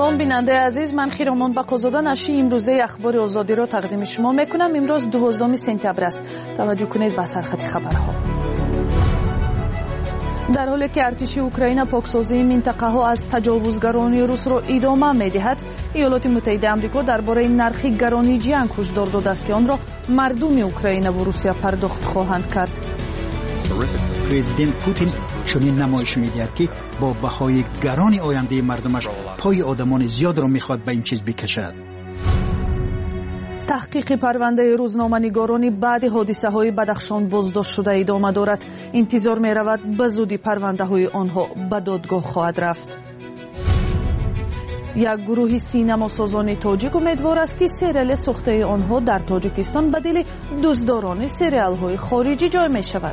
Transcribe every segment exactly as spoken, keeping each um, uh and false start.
سلام بیننده عزیز، من خیرامان بقازاده نشی امروزه اخبار آزادی را تقدیم شما میکنم. امروز دوازدهم سپتامبر است. توجه کنید به سرخط خبرها. در حالی که ارتش اوکراین پاکسازی منطقه ها از تجاوزگرانی روس را ادامه میدهد، ایالات متحده آمریکا درباره نرخ گرانی جنگ هشدار داده است که آن را مردم اوکراین و روسیه پرداخت خواهند کرد. پرزیدنت پوتین چنین نمایش میدهد که با بهای گران آینده مردمش پای آدمان زیاد را میخواد به این چیز بکشد. تحقیق پرونده روزنامه‌نگارانی بعد حادثه های بدخشان بازداشت شده ادامه دارد. انتظار می رود به زودی پرونده های آنها به دادگاه خواهد رفت. یک گروه سینما سازان تاجیک امیدوار است که سریال ساخته آنها در تاجیکستان بدل دزدداران سریال های خارجی جای می شود.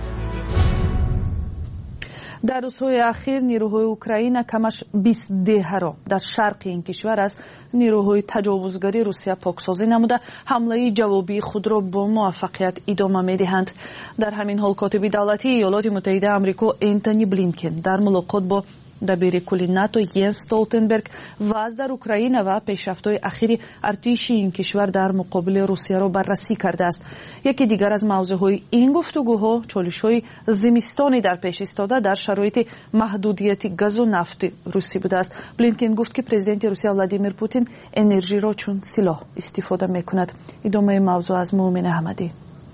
در روزهای اخیر نیروهای اوکراین کمش بیست دهه را در شرق این کشور از نیروهای تجاوزگری روسیه پاکسازی نموده حمله جوابی خود را با موفقیت ادامه می‌دهند. در همین حال کاتب دولتی ایالات متحده آمریکا انتونی بلینکن در ملاقات با دبیر کل ناتو ینس استولتنبرگ وضع در اوکراین و پیشرفت‌های اخیر ارتش این کشور در مقابل روسیه را بررسی کرده است. یکی دیگر از موضوعهای این گفتگوها چالش‌های زمستانی در پیش ایستاده در شرایط محدودیت گاز و نفت روسی بوده است. بلینکن گفت که پرزیدنت روسیه ولادیمیر پوتین انرژی را چون سلاح استفاده می‌کند. ادامه موضوع از مومن احمدی.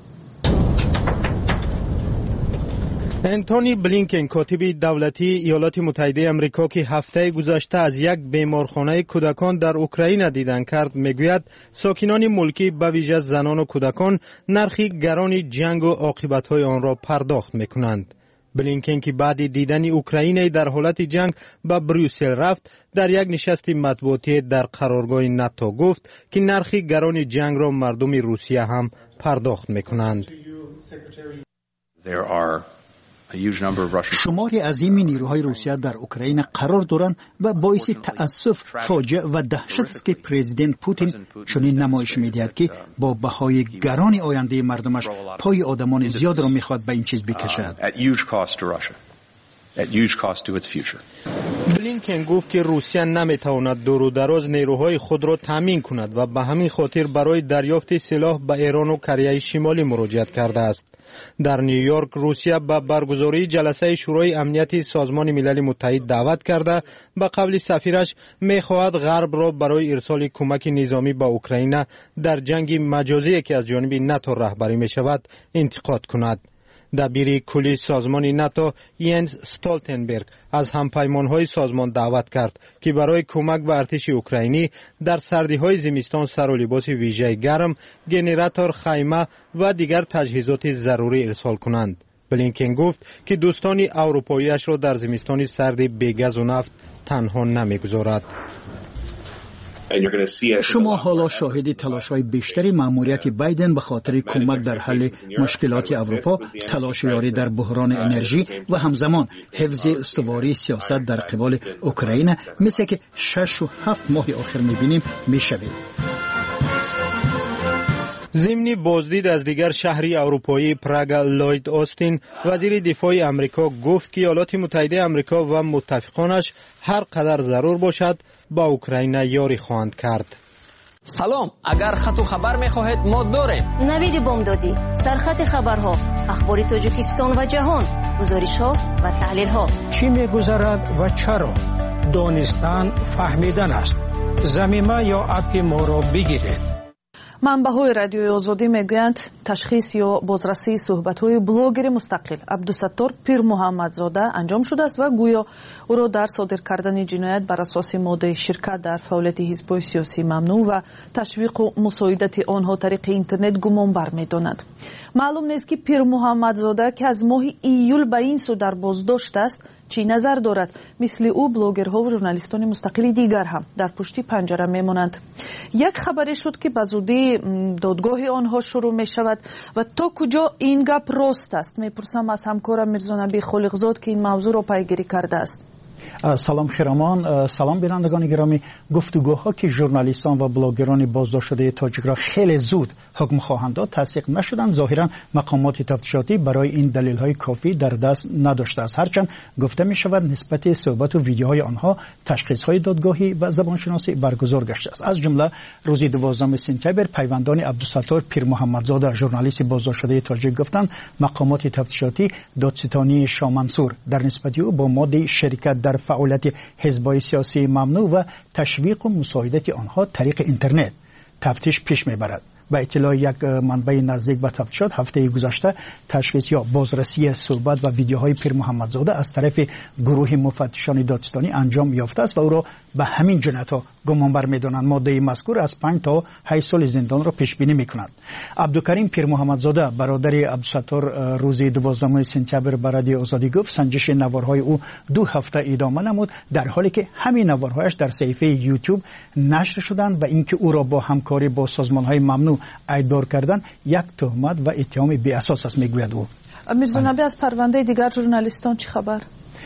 انتونی بلینکن کاتب دولتی ایالات متحده آمریکا که هفته گذشته از یک بیمارخانه کودکان در اوکراین دیدن کرد میگوید ساکنان ملکی به ویژه زنان و کودکان نرخ گران جنگ و عاقبت‌های آن را پرداخت میکنند. بلینکن که بعد دیدن اوکراین در حالت جنگ به بروسل رفت در یک نشست مطبوعاتی در قرارگاه ناتو گفت که نرخ گران جنگ را مردم روسیه هم پرداخت میکنند. شماری عظیمی نیروهای روسیه در اوکراین قرار دارند و باعث تأسف، فاجعه و دهشت است که پرزیدنت پوتین چنین نمایش میدهد که با بهای گران آینده مردمش پای آدمان زیاد را میخواد به این چیز بکشد. بلینکن گفت که روسیه نمیتواند دور و دراز نیروهای خود را تامین کند و به همین خاطر برای دریافت سلاح به ایران و کره شمالی مراجعت کرده است. در نیویورک روسیه به برگزاری جلسه شورای امنیت سازمان ملل متحد دعوت کرده به قول سفیرش میخواهد غرب را برای ارسال کمک نظامی به اوکراین در جنگ مجازی که از جانب ناتو رهبری می شود انتقاد کند. دبیر کلی سازمان ناتو ینس استولتنبرگ از همپیمانهای سازمان دعوت کرد که برای کمک به ارتش اوکراینی در سردی‌های زمستان سر و لباس ویژه گرم، گنراتور، خیمه و دیگر تجهیزات ضروری ارسال کنند. بلینکن گفت که دوستان اروپایی‌اش را در زمستان سرد بی گاز و نفت تنها نمی‌گذارد. شما حالا شاهد تلاش‌های بیشتری مأموریت بایدن به خاطر کمک در حل مشکلات اروپا، تلاش یاری در بحران انرژی و همزمان حفظ استواری سیاست در قبال اوکراین مثل که شش و هفت ماه آخر می‌بینیم می‌شوید. ضمن بازدید از دیگر شهری اروپایی پراگ، لوید آستین وزیر دفاع آمریکا گفت که ایالات متحده آمریکا و متفقانش هر قدر ضرور باشد با اوکراین یاری خواهند کرد. سلام، اگر خط و خبر می‌خواهید ما داریم. نوید بامدادی، سرخط خبرها، اخبار تاجیکستان و جهان، گزارش‌ها و تحلیل‌ها. چی می‌گذرد و چرا؟ دانستن فهمیدن است. ضمیمه یا اپ ما را بگیرید. منبع‌های رادیوی آزادی میگویند تشخیص یا بازرسی صحبت‌های بلاگر مستقل عبدالستار پیر محمدزاده انجام شده است و گویا او را در صادر کردن جنایت بر اساس ماده شرکت در فعالیت حزب‌های سیاسی ممنوع و تشویق و مساعدت آنها طریق اینترنت گمانبر می‌دانند. معلوم نیست که پیر محمدزاده که از ماه ایول به این سو در بازداشت است چی نظر دارد. مثل او بلاگرها و ژورنالیستان مستقل دیگر هم در پشت پنجره میمانند. یک خبری شد که به زودی دادگاه آنها شروع می شود و تا کجا این گپ راست است میپرسم از همکارم میرزا نبی خالقزاد که این موضوع را پیگیری کرده است. سلام خیرامان، سلام بینندگان گرامی. گفتگوها که ژورنالیستان و بلاگران بازداشت شده تاجیک را خیلی زود حکم خواهند داد تصدیق نشدند. ظاهرا مقامات تفتیشاتی برای این دلیل‌های کافی در دست نداشته است، هرچند گفته می‌شود نسبت صحبت و ویدیوهای آنها تشخیص‌های دادگاهی و زبانشناسی برگزار گشته است. از جمله روز دوازدهم سپتامبر پیوندان عبدالستار پیر محمدزاده ژورنالیست بازداشت‌شده تاجیک گفتند مقامات تفتیشاتی دادستانی شاه منصور در نسبت او با ماده شرکت در فعالیت حزب‌های سیاسی ممنوع و تشویق و مساعدت آنها طریق اینترنت تفتیش پیش میبرد. با اطلاع یک منبع نزدیک به تفتیشات هفته گذشته تشخیص یا بازرسی صحبت و ویدیوهای پیر محمدزاده از طرف گروه مفتشان دادستانی انجام یافته است و او را به همین جنایت‌ها گمانبر می‌دانند. ماده مذکور از پنج تا هشت سال زندان را پیش بینی می‌کند. عبدالکریم پیر محمدزاده برادر عبدالستار روز دوازدهم سپتامبر به رادیو آزادی گفت سنجش نوارهای او دو هفته ادامه نمود، در حالی که همین نوارهایش در صفحه یوتیوب نشر شدند و اینکه او را با همکاری با سازمان‌های ممنوع ایدار کردن یک تهمت و اتهام بی اساس است میگوید او. میرزا نبی از پرونده دیگر ژورنالیستان چه خبر؟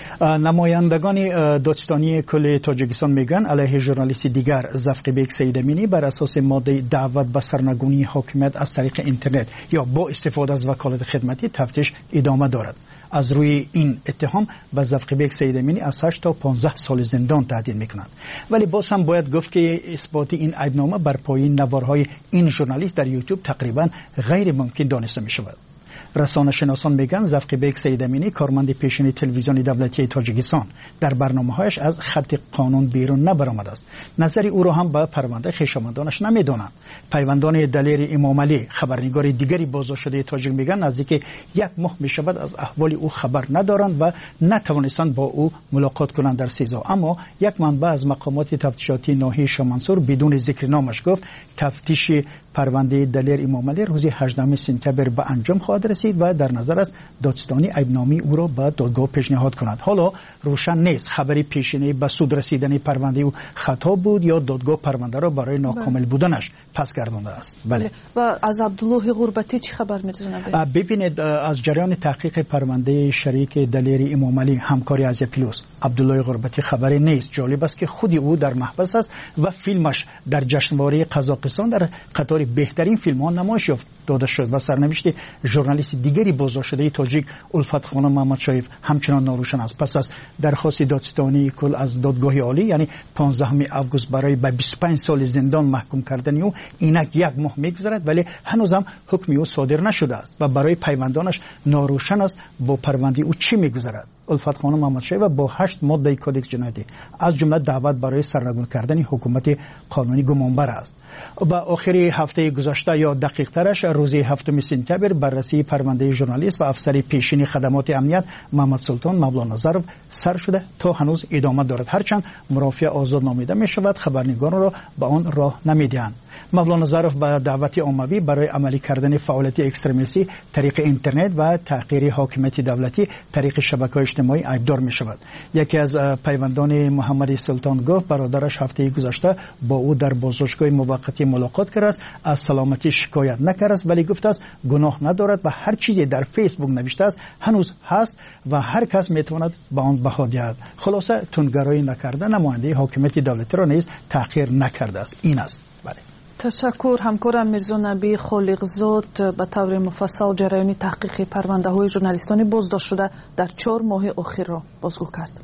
نمایندگان دادستانی کل تاجیکستان میگن علیه ژورنالیست دیگر ظفربیک سیدامینی بر اساس ماده دعوت به سرنگونی حاکمیت از طریق اینترنت یا با استفاده از وکالت خدمتی تفتیش ادامه دارد. از روی این اتهام به ظفربیک سیدامینی از هشت تا پانزده سال زندان تهدید میکنند. ولی باز هم باید گفت که اثبات این عیبنامه بر پایه نوارهای این ژورنالیست در یوتیوب تقریبا غیر ممکن دانسته می شود. رسانه شناسان میگن ظفربیک سیدامینی کارمند پیشین تلویزیون دولتی تاجیکستان در برنامه‌هایش از خط قانون بیرون نبرآمده است. نظر او را هم به پرونده خویشاوندانش نمیدانند. پیوندان دلیر امام علی خبرنگار دیگری بازداشت‌شده تاجیک میگن نزدیک یک ماه میشود از احوال او خبر ندارند و نتوانستند با او ملاقات کنند در سیزا. اما یک منبع از مقامات تفتیشاتی ناحیه شاه منصور بدون ذکر نامش گفت تفتیش پرونده دلیر امام علی روز هجدهم سپتامبر به انجام خواهد رسید و در نظر است دادستانی عیبنامه او را به دادگاه پیشنهاد کند. حالا روشن نیست خبری پیشینه به سود رسیدن پرونده او خطا بود یا دادگاه پرونده را برای ناکامل بودنش پس گردانده است. بله. و از عبدالله غربتی چه خبر می‌دونید؟ ببینید از جریان تحقیق پرونده شریک دلیر امام علی همکاری از پلوس عبدالله غربتی خبری نیست. جالب است که خود او در محبس است و فیلمش در جشنواره قزاقستان در قطار بهترین فیلم‌ها نمایش یافت داده شد و سرنوشت ژورنالیست دیگری بازداشت‌شده تاجیک الفت خانم محمد شایف همچنان ناروشن است. پس از درخواست دادستانی کل از دادگاه عالی یعنی پانزدهم آگوست برای به بیست و پنج سال زندان محکوم کردن او اینک یک ماه می‌گذرد ولی هنوزم حکم او صادر نشده است و برای پیوندانش ناروشن است با پرونده او چی می‌گذرد. الفت خانم محمد شایف با هشت ماده کدکس جنایی از جمله دعوت برای سرنگون کردن حکومت قانونی گمانبر است. و آخر هفته گذشته یا دقیق ترش روز هفتم سپتامبر بررسی پرونده ژورنالیست و افسر پیشین خدمات امنیت محمد سلطان مولانا ظرف سر شده تا هنوز ادامه دارد، هرچند مرافع آزاد نامیده می شود خبرنگاران را به آن راه نمیدهند. مولانا ظرف به دعوت عمومی برای عملی کردن فعالیت اکستریمیستی طریق اینترنت و تحقیر حاکمیت دولتی طریق شبکه‌های اجتماعی ایبدار می شود. یکی از پیوندان محمد سلطان گفت برادرش هفته گذشته با او در بازداشتگاه موقتی ملاقات کرده است، از سلامتی شکایت نکرده است ولی گفته است گناه ندارد و هر چیزی در فیسبوک نوشته است هنوز هست و هر کس میتواند به آن بها دهد. خلاصه تندگرایی نکرده نماینده حاکمیت دولتی را نیز تحقیر نکرده است. این است. بله. تشکر. همکارم میرزا نبی خالقزاد به طور مفصل جریان تحقیق پرونده های ژورنالیستان بازداشت شده در چهار ماه اخیر را بازگو کرد.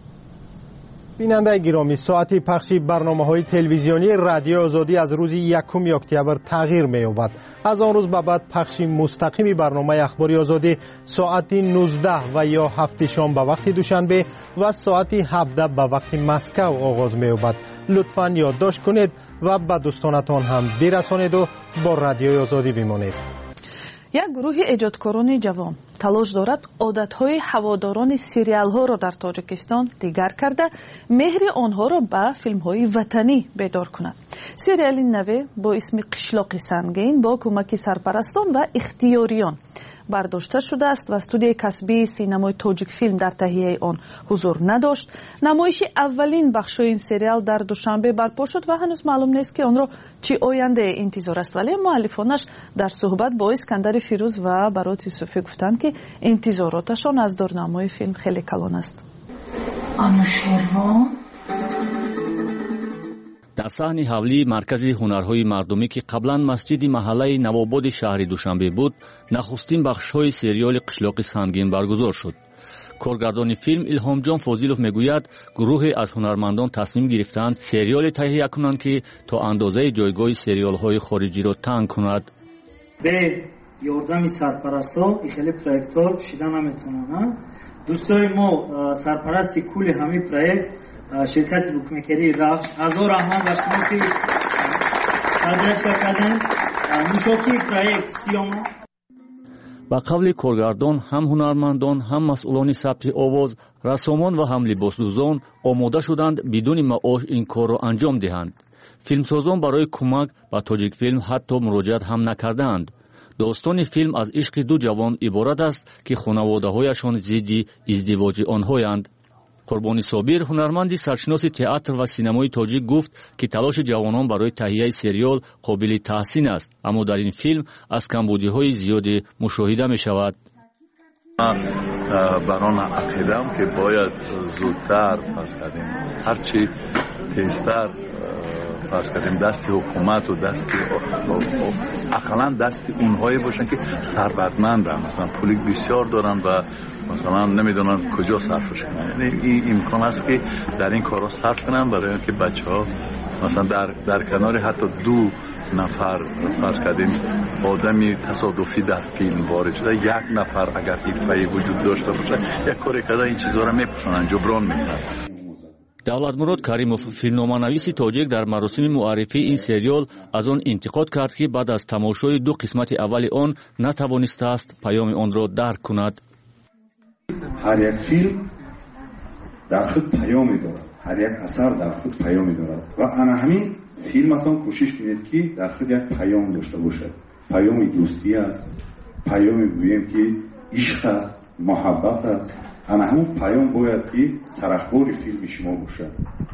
بیننده گرامی، ساعت پخش برنامه‌های تلویزیونی رادیو آزادی از روز یکم اکتبر تغییر می‌یابد. از آن روز به بعد پخش مستقیم برنامه اخباری آزادی ساعت نوزده و یا هفت شام به وقت دوشنبه و ساعت هفده به وقت مسکو آغاز می‌یابد. لطفاً یادداشت کنید و به دوستانتان هم برسانید و با رادیو آزادی بمانید. یک گروه ایجادکاران جوان تلاش دارد عادتهای هواداران سریال ها را در تاجیکستان دیگر کرده مهر آنها را به فیلم های وطنی بیدار کند. سریال نوه با اسم قشلاق سنگین با کمک سرپرستان و اختیاریان برداشته شده است و استودیوی کسبی سینمای تاجیک فیلم در تهیه آن حضور نداشت. نمایش اولین بخش این سریال در دوشنبه برپا شد و هنوز معلوم نیست که آن را چی آینده انتظار است، ولی مؤلفانش در صحبت با اسکندر فیروز و برات یوسفی گفتند که انتظاراتشان از دورنمای فیلم خیلی کلان است. آنوشیروان дар саҳни ҳавлии маркази ҳунарҳои мардумӣ ки қаблан масҷиди маҳаллаи навободи шаҳри душанбе буд, нахустин бахшҳои сериёли қишлоқи сангин баргузор шуд. коргардони филм илҳомҷон фозилов мегӯяд, гурӯҳе аз ҳунармандон тасмим гирифтанд сериёле таҳия кунанд ки то андозаи ҷойгоҳи сериёлҳои хориҷиро танг кунад. бе ёрдами сарпарастҳо хеле проектҳо шида наметавонанд. дӯстои мо сарпарасти кулли ҳамин проект ширкати букмекерии рахш азор аҳмад ва шумо ки содействия кардем мушокии проект сиёма. ба қавли коргардон, ҳам ҳунармандон, ҳам масъулони сабти овоз, рассомон ва ҳам либосдӯзон омода шуданд бидуни маош ин корро анҷом диҳанд. филмсозон барои кӯмак ба тоҷикфилм ҳатто муроҷиат ҳам накардаанд. достони филм аз ишқи ду ҷавон иборат аст ки хонаводаҳояшон зидди издивоҷи онҳоянд. қурбони собир, ҳунарманди саршиноси театр ва синамои тоҷик гуфт, ки талоши ҷавонон барои таҳияи сериёл қобили таҳсин аст, аммо дар ин филм аз камбудиҳои зиёде мушоҳида мешавад. бар он ақидам ки бояд зудтар фарз кардем ҳарчи тезтар фарз кардем дасти ҳукумату дасти ақаллан дасти онҳое бошанд ки сарбатманданд, масалан пули бисёр доранд ва مثلا نمیدونن کجا صرفش کنن. یعنی این امکان است که در این کارا صرف کنن برای اینکه بچه‌ها مثلا در در کنار حتی دو نفر فرض کردیم آدمی تصادفی در فیلم وارد شده، یک نفر اگر حرفه‌ای وجود داشته باشه یک کاری کرده این چیزا رو میپوشونن، جبران میکنن. давлатмурод каримов, филмноманависи тоҷик, дар маросими муаррифии ин сериёл аз он интиқод кард ки баъд аз тамошои ду қисмати аввали он натавонистааст паёми онро дарк кунад. هر یک فیلم در خود پیامی دارد، هر یک اثر در خود پیامی دارد و انا همین فیلم اصلا کوشش کنید که در خود یک پیام داشته باشد. پیامی دوستی است، پیامی گوییم که عشق است، محبت است. انا همون پیام باید که سرخبار فیلم شما باشد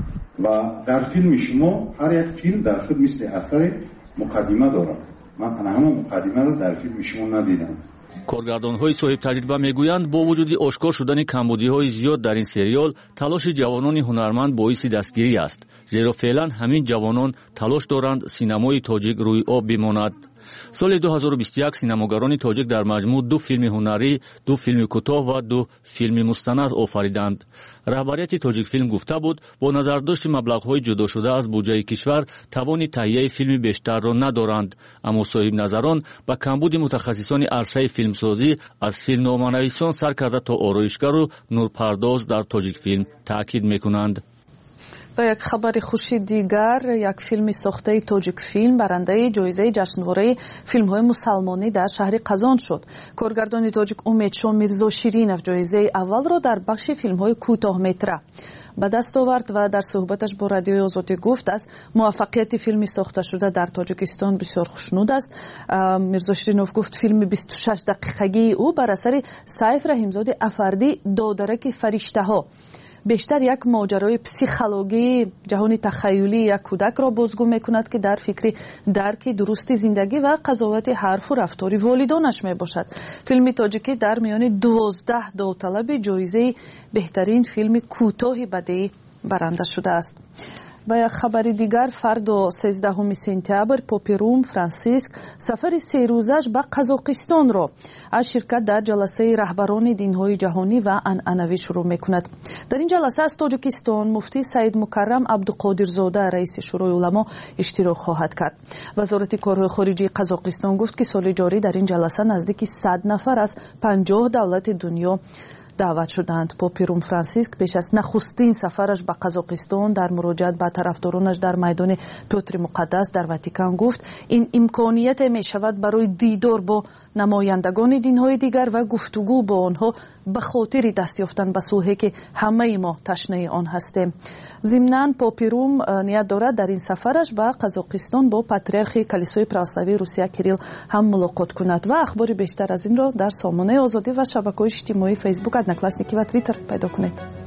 و در فیلم شما هر یک فیلم در خود مثل اثر مقدمه دارد. من انا همون مقدمه را در فیلم شما ندیدم. коргардонҳои соҳибтаҷриба мегӯянд, бо вуҷуди ошкор шудани камбудиҳои зиёд дар ин сериёл, талоши ҷавонони ҳунарманд боиси дастгирӣ аст, зеро феълан ҳамин ҷавонон талош доранд синамои тоҷик рӯи об бимонад. соли ду ҳазору бисту як синамогарони тоҷик дар маҷмӯъ ду филми ҳунарӣ, ду филми кӯтоҳ ва ду филми мустанад офариданд. раҳбарияти тоҷикфилм гуфта буд, бо назардошти маблағҳои ҷудошуда аз буҷаи кишвар тавони таҳияи филми бештарро надоранд, аммо соҳибназарон ба камбуди мутахассисони арсаи филмсозӣ аз филмноманависон сар карда то ороишгару нурпардоз дар тоҷикфилм таъкид мекунанд. و یک خبر خوشی دیگر، یک فیلم ساخته تاجیک فیلم برنده جایزه جشنواره فیلم های مسلمانی در شهر قزان شد. کارگردان تاجیک امیدشاه میرزا شیرینов جایزه اول را در بخش فیلم های کوتاه متره به دست آورد و در صحبتش با رادیوی آزادی گفت است موفقیت فیلمی ساخته شده در تاجیکستان بسیار خوشنود است. میرزا شیرینov گفت فیلم بیست و شش دقیقگی او بر اثر سیف رحیمزاده افردی دادرک فرشته ها بیشتر یک ماجرای پسیخولوژی جهانی تخیلی یک کودک را بازگو میکند که در فکر درک درست زندگی و قضاوت حرف و رفتار والدانش می باشد. فیلم تاجیکی در میان دوازده داوطلب جایزه بهترین فیلم کوتاه بدیعی برنده شده است. و یک خبر دیگر، فردا سیزدهم سپتامبر پاپیروم فرانسیسک سفر سه روزش به قزاقستان را از شرکت در جلسه رهبران دین‌های جهانی و عنعنوی شروع می‌کند. در این جلسه از تاجیکستان مفتی سید مکرم عبدالقادرزاده رئیس شورای علما اشتراک خواهد کرد. وزارت کارهای خارجی قزاقستان گفت که سال جاری در این جلسه نزدیک صد نفر از پنجاه دولت دنیا دعوت شدند. پاپیروم فرانسیسک پیش از نخستین سفرش به قزاقستان در مراجعت به طرفدارانش در میدان پیوتر مقدس در واتیکان گفت این امکانیت می شود برای دیدار با نمایندگان دین‌های دیگر و گفتگو با آنها به خاطر دست یافتن به صلحی که همه ما تشنه آن هستیم. ضمناً پاپیروم نیت دارد در این سفرش به قزاقستان با پاتریارخ کلیسای پراسلاوی روسیه کریل هم ملاقات کند. و اخبار بیشتر از این را در سامانه آزادی و شبکه‌های اجتماعی فیسبوک، ادناکلاسنیکی و توییتر پیدا کنید.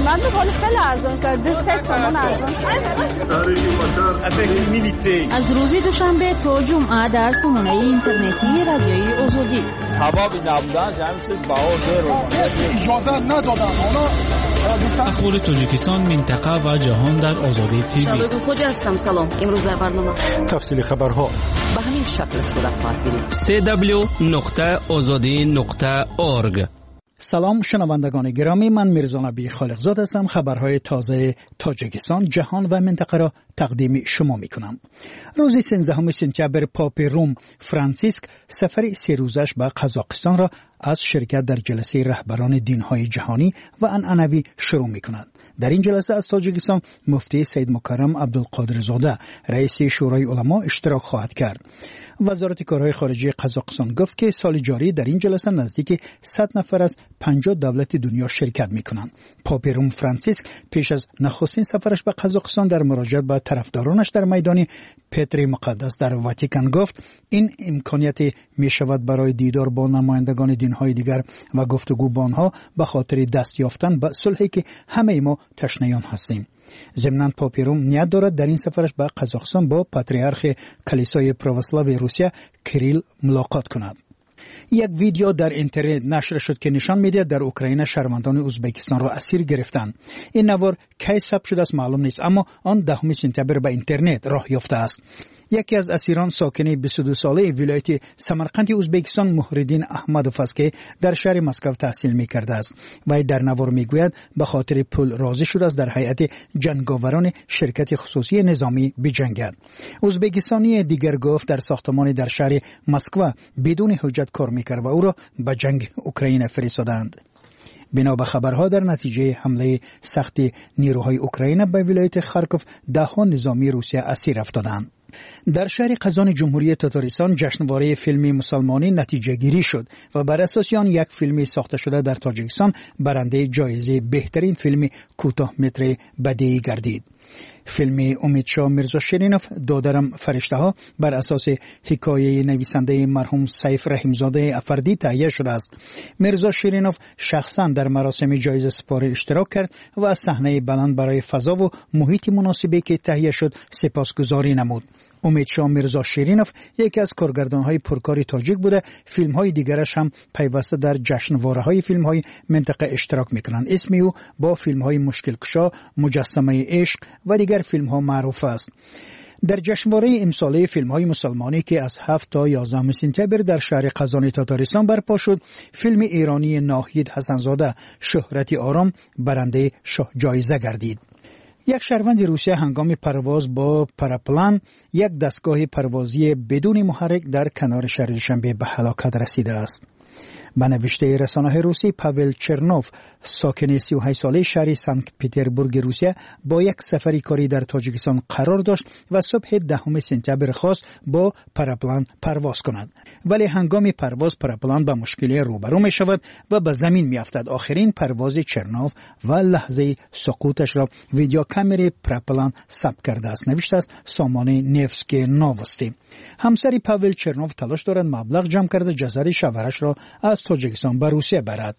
من به حال خیلی ارزان شد. سه تومان ارزان شد. از روز دوشنبه تا جمعه در سامانه اینترنتی رادیویی آزادی. حبابی نبودن جمعیت بها زیر اجازه ندادن. اخبار تاجیکستان، منطقه و جهان در آزادی تیوی. شبکه خوجا هستم. سلام. امروز در برنامه تفصیل خبرها به همین شکل صورت خواهد گرفت. سی دبلیو نقطه آزادی نقطه اورگ. سلام شنوندگان گرامی، من میرزا نبی خالقزاد هستم. خبرهای تازه تاجیکستان، جهان و منطقه را تقدیم شما می کنم. روز سیزدهم سپتامبر پاپ روم فرانسیسک سفر سه روزش به قزاقستان را از شرکت در جلسه رهبران دینهای جهانی و عنعنوی شروع می کند. در این جلسه از تاجیکستان مفتی سید مکرم عبدالقادرزاده رئیس شورای علما اشتراک خواهد کرد. وزارت کارهای خارجه قزاقستان گفت که سال جاری در این جلسه نزدیک صد نفر از پنجاه دولت دنیا شرکت می‌کنند. پاپ روم فرانسیسک پیش از نخستین سفرش به قزاقستان در مراجعت به طرفدارانش در میدان پتر مقدس در واتیکان گفت این امکانیت می‌شود برای دیدار با نمایندگان دین‌های دیگر و گفتگو با آنها به خاطر دست یافتن به صلحی که همه ما تشنیان هستیم. ضمناً پاپ روم نیت دارد در این سفرش به قزاقستان با پاتریارخ کلیسای پروسلاو روسیه کریل ملاقات کند. یک ویدیو در اینترنت نشر شد که نشان می‌دهد در اوکراین شهروندان ازبکستان را اسیر گرفتند. این نوار کی ثبت شده است معلوم نیست، اما آن دهم سپتامبر به اینترنت راه یافته است. یکی از اسیران ساکن بیست و دو ساله ولایت سمرقند ازبکستان محردین احمدوف است که در شهر مسکو تحصیل می‌کرده است. وی در نوار می‌گوید به خاطر پول راضی شده است در هیئت جنگاوران شرکت خصوصی نظامی بجنگد. ازبکستانی دیگر گفت در ساختمانی در شهر مسکو بدون حجت کار می‌کرد و او را به جنگ اوکراین فرستادند. بنا به خبرها در نتیجه حمله سخت نیروهای اوکراین به ولایت خارکوف ده‌ها نظامی روسیه اسیر افتادند. در شهر قزان جمهوری تاتارستان جشنواره فیلم مسلمانی نتیجه گیری شد و بر اساس آن یک فیلم ساخته شده در تاجیکستان برنده جایزه بهترین فیلم کوتاه متر بدیعی گردید. فیلم امیدشاه میرزا شیرینوف دادرم فرشته ها بر اساس حکایه نویسنده مرحوم سیف رحیمزاده افردی تهیه شده است. میرزا شیرینوف شخصا در مراسم جایزه سپاری اشتراک کرد و از صحنه بلند برای فضا و محیط مناسبی که تهیه شد سپاسگزاری نمود. امیدشاه میرزا شیرینوف یکی از کارگردان‌های پرکار تاجیک بوده. فیلم‌های دیگرش هم پیوسته در جشنواره‌های فیلم‌های منطقه اشتراک می‌کنند. اسم او با فیلم‌های مشکل کشا، مجسمه عشق و دیگر فیلم‌ها معروف است. در جشنواره امساله فیلم‌های مسلمانی که از هفت تا یازده سپتامبر در شهر قزان تاتارستان برپا شد، فیلم ایرانی ناهید حسنزاده شهرت آرام برنده شاه جایزه گردید. یک شهروند روسیه هنگام پرواز با پراپلان یک دستگاه پروازی بدون محرک در کنار شهر دوشنبه به هلاکت رسیده است. به نوشته رسانه‌های روسی، پاول چرنوف ساکن سی و هشت ساله شهر سنت پترزبورگ روسیه با یک سفری کاری در تاجیکستان قرار داشت و صبح دهم سپتامبر خواست با پراپلان پرواز کند، ولی هنگام پرواز پراپلان با مشکلی روبرو می شود و به زمین می افتد. آخرین پرواز چرنوف و لحظه سقوطش را ویدیو کامری پراپلان ثبت کرده است، نوشته است سامانه نیفسکی نووستی. همسر پاول چرنوف تلاش دارد مبلغ جمع کرده جسد شوهرش را از تاجیکستان به روسیه برد.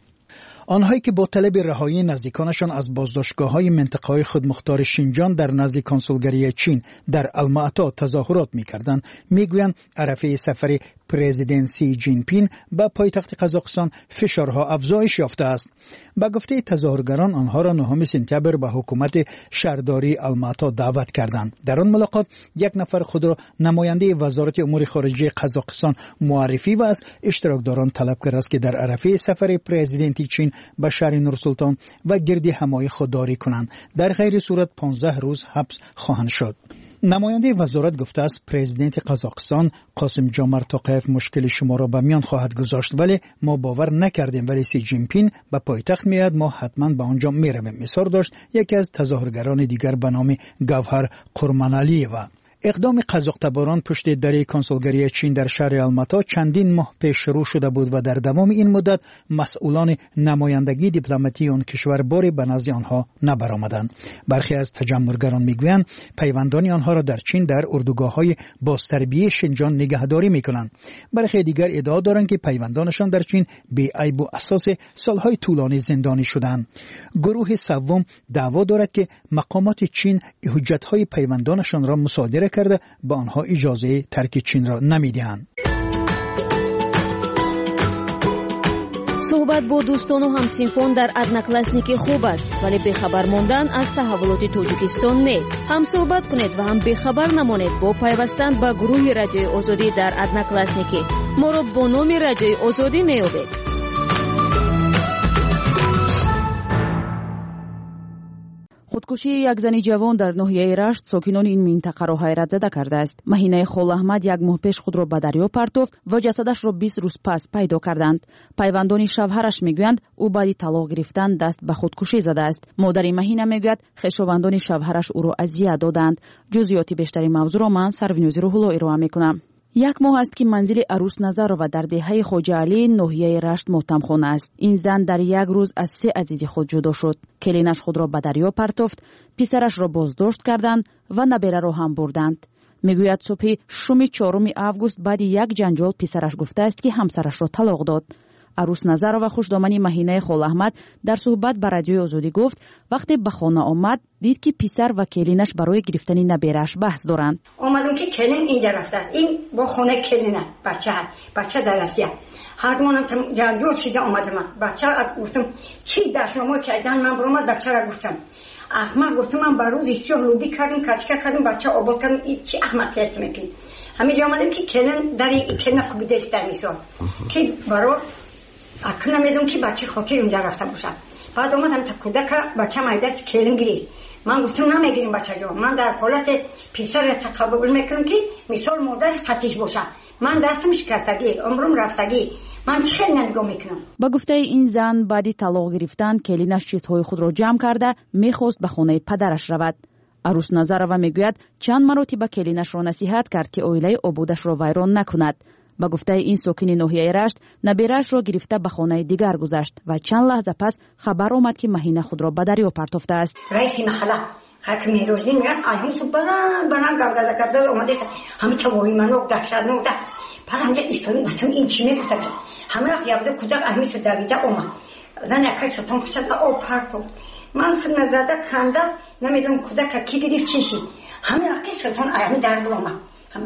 آنهایی که با طلب رهایی نزدیکانشان از بازداشتگاه‌های منطقه‌های خودمختار شینجان در نزد کنسولگری چین در الماتا تظاهرات می‌کردند، می‌گویند عرفه سفر پرزیدنت سی جین پین به پایتخت قزاقستان فشارها افزایش یافته است. با گفته تظاهرگران آنها را نهم سپتامبر به حکومت شهرداری الماتا دعوت کردند. در آن ملاقات یک نفر خود را نماینده وزارت امور خارجه قزاقستان معرفی و از اشتراکداران طلب کرده است که در عرفه سفر پرزیدنت چین به شهر نورسلطان و گرد همایی خودداری کنند. در غیر صورت پانزده روز حبس خواهند شد. نماینده وزارت گفته است پرزیدنت قزاقستان قاسم جمعت توقیف مشکل شما را به میان خواهد گذاشت، ولی ما باور نکردیم ولی سی جین پین به پایتخت میاد ما حتما به آنجا میرویم. اصرار داشت یکی از تظاهرگران دیگر به نام گوهر قرمانعلیوه. اقدام قزاق‌تباران پشت در کنسولگری چین در شهر الماتا چندین ماه پیش شروع شده بود و در دوام این مدت مسئولان نمایندگی دیپلماتی آن کشور باری به نزد آنها نبرآمدند. برخی از تجمهرگران میگویند پیوندان آنها را در چین در اردوگاه‌های بازتربیه شینجان نگهداری میکنند. برخی دیگر ادعا دارند که پیوندانشان در چین بی عیب و اساس سالهای طولانی زندانی شدند. گروه سوم دعوا دارد که مقامات چین حجت‌های پیوندانشان را مصادره کرده به آنها اجازه ترک چین را نمیدهند. صحبت با دوستان و همسینفون در ادناکلاسنیکی خوب است، ولی بخبر ماندن از تحولات توجیکستان نه. هم صحبت کنید و هم بخبر نمانید با پیوستن به گروه رادیوی آزادی در ادناکلاسنیکی. ما را با نام رادیوی آزادی میابید. خودکشی یک زن جوان در ناحیه رشت ساکنان این منطقه را حیرت زده کرده است. مهینه خال احمد یک ماه پیش خود را به دریا پرتافت و جسدش را بیست روز پس پیدا کردند. پیوندان شوهرش میگویند او بعد طلاق گرفتن دست به خودکشی زده است. مادر مهینه میگوید خویشاوندان شوهرش او را اذیت دادند. جزئیات بیشتری موضوع را من سرونیوز روح‌الله ارائه میکنم. یک ماه است که منزل عروس نظر و در دهه خواجه علی ناحیه رشت ماتمخانه است. این زن در یک روز از سه عزیز خود جدا شد. کلینش خود را به دریا پرتافت، پسرش را بازداشت کردند و نبیره را هم بردند. میگوید صبح شوم چهارم آگوست بعد یک جنجال پسرش گفته است که همسرش را طلاق داد. عروس نظر و خوشدامنی مهینه خال احمد در صحبت با رادیوی آزادی گفت وقتی به خانه آمد دید که پسر و کلینش برای گرفتن نبیرش بحث دارند. اومدم که کلین اینجا رفته است، این با خانه کلینه، بچه بچه در اسیا هر مونم جنجال شده. اومدم بچه گفتم چی داشتم کردن، من برام بچه را گفتم احمد، گفتم من برای استیو لودی کردم کچکا کردم بچه آباد کردم، این چی احمقیت میکنی. همین جا اومدم که کلین در این کلین خوبیده است در میسان که برای اکنون میدونم که بچه خاطر اونجا رفته باشم. بعد اومدم تا کودک بچه مایدت کلین گرید. من گفتم نمیگیریم بچه جان، من در حالت پسر تقبل میکنم که مثال مادرش قطیش باشه. من دستم شکستگی، عمرم رفتگی، من چه نگاه میکنم. با گفته این زن بعد طلاق گرفتن کلینش چیزهای خود را جمع کرده میخواست به خانه پدرش رود. عروس نظر و میگوید چند مرتبه کلینش را نصیحت کرد که اویله آبودش را ویران نکند. با گفته این ساکن ناحیه رشت نبیرش را گرفته به خانه دیگر گذشت و چند لحظه پس خبر آمد که مهینه خود را به دریا پرتافته است. رئیس محله حاکم روزی میگن آیون سو بلند بلند گردد گردد اومده همه توایی منو دهشت نوده پرنده ایستانی بتون این چی میگفت همه رفت یابده کودک اهمیس دویده اومد زن یکی ستون خشد او پرتافت. من خود نزده کنده نمیدونم کودک کی گرفت چی شد. همه رفت ستون آیمی در بلومد.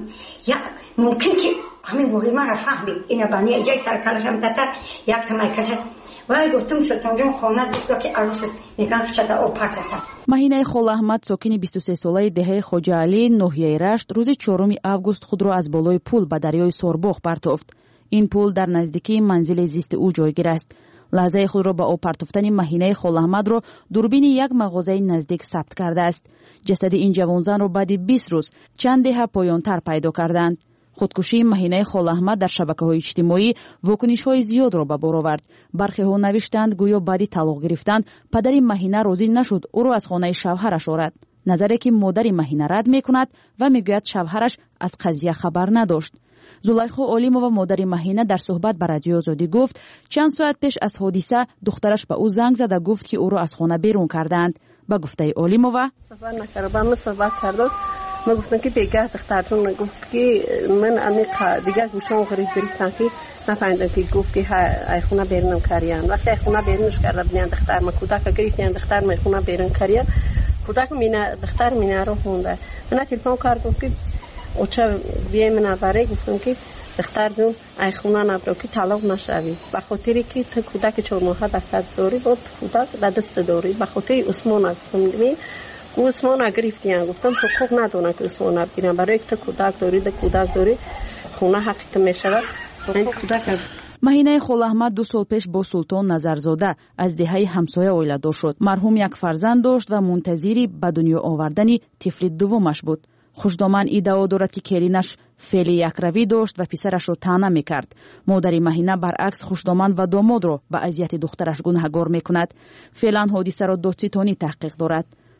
یا ممکن که همین وقتی من را فهمید اینا بانی اجای سرکلش هم دتر یک تمای کشد ولی گفتم ستون جون خانه دیگه که عروس میگن شده او پرتفت. مهینه خال احمد ساکن بیست و سه ساله دهه خواجه علی ناحیه رشت روز چهارم آگوست خود را از بالای پل به دریای سرباخ پرتافت. این پل در نزدیکی منزل زیست او جایگیر است. لحظه خود را با او پرتافتن مهینه خال احمد را دوربین یک مغازه نزدیک ثبت کرده است. جسد این جوانزن را بعد بیست روز چند دهه پایانتر پیدا کردند. خودکشی مهینه خال احمد در شبکه‌های اجتماعی واکنش‌های زیاد را به بار آورد. برخی ها نوشتند گویا بعد طلاق گرفتن پدر مهینه راضی نشد او را از خانه شوهرش آورد. نظری که مادر مهینه رد می‌کند و میگوید شوهرش از قضیه خبر نداشت. زلیخا علیمова مادر مهینه در صحبت با رادیو آزادی گفت چند ساعت پیش از حادثه دخترش به او زنگ زد و گفت که او را از خانه بیرون کردند. با گفته علیمova صحبت نکرد با من صحبت کرد. من گفتم که دیگه دخترتون گفت که من عمیق دیگه گوشم غریب گرفتن که نفهمیدم که گفت که ای خونه بیرونم کردن. وقتی ای خونه بیرونش کرده بودن دختر ما کودک گرفتن دختر ما خونه بیرون کردن. کودک مینا دختر مینا رو خونده. من تلفن کردم که اوچه بیای من برای گفتم که دختر جون ای خونه نبرو که طلاق نشوی به خاطری که تو کودک چهار ماهه دست داری بود کودک در دست داری به خاطر عثمان گفتم می عثمان گرفتیان گفتم تو خوب ندونه که عثمان بگیرن برای که تو کودک داری ده کودک داری خونه حقیقت میشود این کودک. مهینه خال احمد دو سال پیش با سلطان نظرزاده از دهه همسایه اویله‌دار شد. مرحوم یک فرزند داشت و منتظری به دنیا آوردن طفل دومش بود. خوشدامن ادعا دارد که کلینش فعل یکروی داشت و پسرش را طعنه میکرد. مادر مهینه برعکس خوشدامن و داماد را به اذیت دخترش گناهکار میکند. فعلا حادثه را دادستانی تحقیق دارد.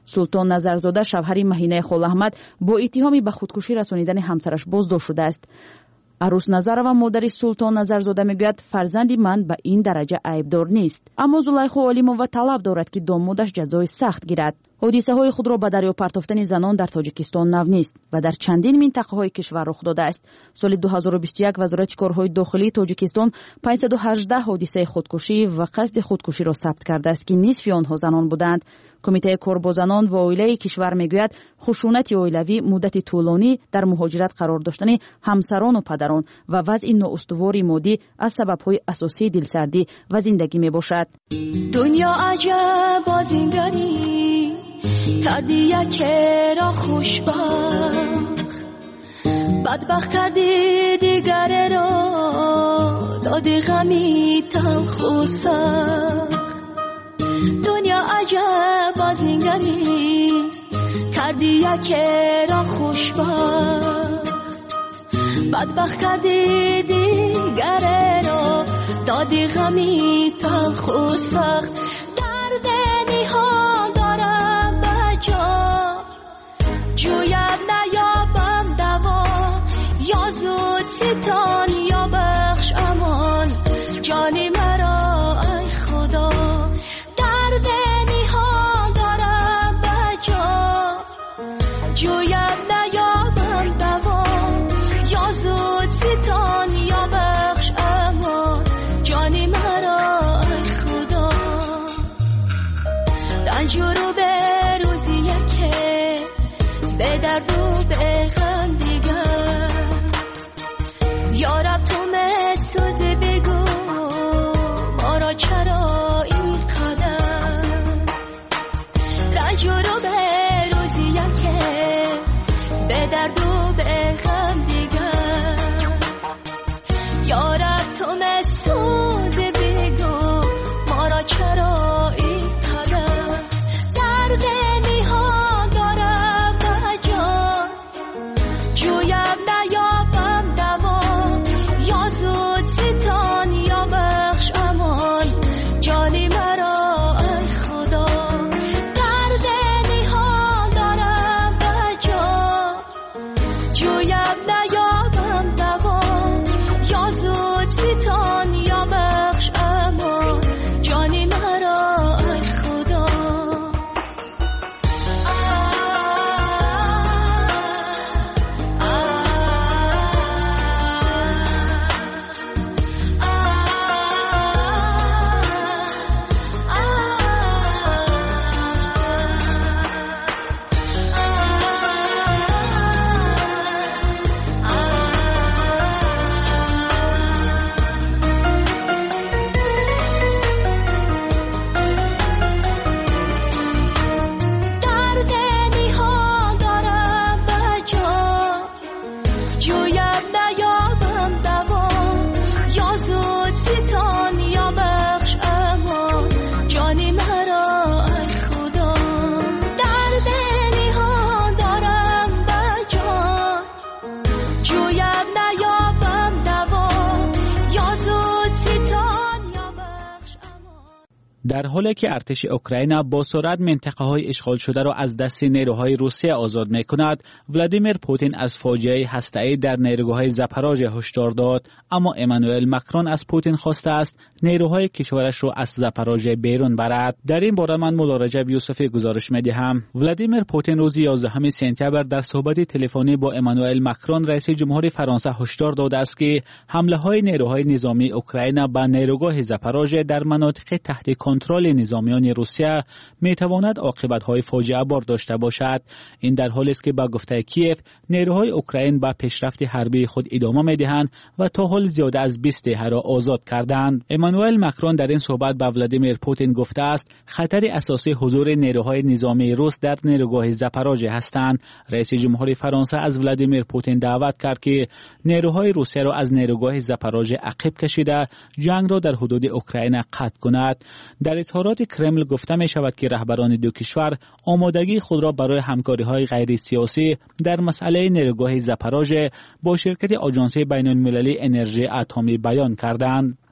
سلطان نظرزاده شوهر مهینه خلاحمد با اتهام به خودکشی رسانیدن همسرش بازداشت شده است. عروس نظرова مادر سلطان نظرزاده میگوید فرزندی من به این درجه عیبدار نیست، اما زلیخا علیمووا طلب دارد که دامادش جزای سخت گیرد. حادثه های خود را به دریا پرتافتن زنان در تاجیکستان نو نیست و در چندین منطقه های کشور رخ داده است. سال دو هزار و بیست و یک وزارت کارهای داخلی تاجیکستان پانصد و هجده حادثه خودکشی و قصد خودکشی را ثبت کرده است که نصف آنها زنان بودند. کمیته کار با زنان و عائله کشور میگوید خشونت عائلوی مدت طولانی در مهاجرت قرار داشتن همسران و پدران و وضع نااستواری مادی از سبب‌های اساسی دلسردی و زندگی میباشد. دنیا عجب بازینگری کردی یک را خوشبخت، بدبخت کردی دیگر را دادی غمی تلخ و سخت. دنیا عجب بازینگری کردی یک را خوشبخت، بدبخت کردی دیگر را دادی غمی تلخ و سخت. درد نهان دارم به جا جویم نیابم دوا، یا زود ستان یا بخش امان جانی مرا ای خدا. درد نهان دارم به جا جویم نیابم دوا، یا زود ستان یا بخش امان جانی مرا ای خدا. رنج رو به روزی که به درد و به غم دیگر، یارب تو مسوز بگو ما را چرا این قدر. رنج رو به روزی که به درد و به غم دیگر، یارب تو مسوز بگو ما را چرا این قدر. درد نهان دارم به جان جویم نیابم دوا، یا زود ستان یا بخش امان جانی مرا ای خدا. درد نهان دارم به جان جویم نیابم دوا، یا زود ستان یا بخش امان جانی مرا ای خدا. درد نهان دارم به جان جویم نیابم دوا، یا زود ستان یا بخش امان جانی مرا ای خدا. درد نهان دارم به جان جویم نیابم دوا، یا زود ستان یا بخش امان. در حالی که ارتش اوکراین با سرعت منطقه‌های اشغال شده را از دست نیروهای روسیه آزاد می‌کند، ولادیمیر پوتین از فاجعه هسته‌ای در نیروگاه زاپاروژه هشدار داد، اما امانوئل ماکرون از پوتین خواسته است نیروهای کشورش را از زاپاروژه بیرون برد. در این باره من مولا رجب یوسفی گزارش می‌دهم. ولادیمیر پوتین روز یازدهم سپتامبر در صحبت تلفنی با امانوئل ماکرون رئیس جمهور فرانسه هشدار داده است که حمله‌های نیروهای نظامی اوکراین به نیروگاه زاپاروژه در مناطق تحت کنترل نظامیان روسیه می‌تواند عاقبت‌های فاجعه بار داشته باشد. این در حالی است که با گفته کیف نیروهای اوکراین به پیشرفت حربی خود ادامه می‌دهند و تا حال زیاده از بیست دهه را آزاد کردند. امانوئل ماکرون در این صحبت با ولادیمیر پوتین گفته است خطر اساسی حضور نیروهای نظامی روس در نیروگاه زاپاروژه هستند. رئیس جمهور فرانسه از ولادیمیر پوتین دعوت کرد که نیروهای روسیه را از نیروگاه زاپاروژه عقب کشیده جنگ را در حدود اوکراین قطع کند. در اظهارات کرمل گفته می شود که رهبران دو کشور آمادگی خود را برای همکاری‌های غیر سیاسی در مسئله نیروگاه زاپاروژه با شرکت آژانس بین‌المللی انرژی اتمی بیان کردند.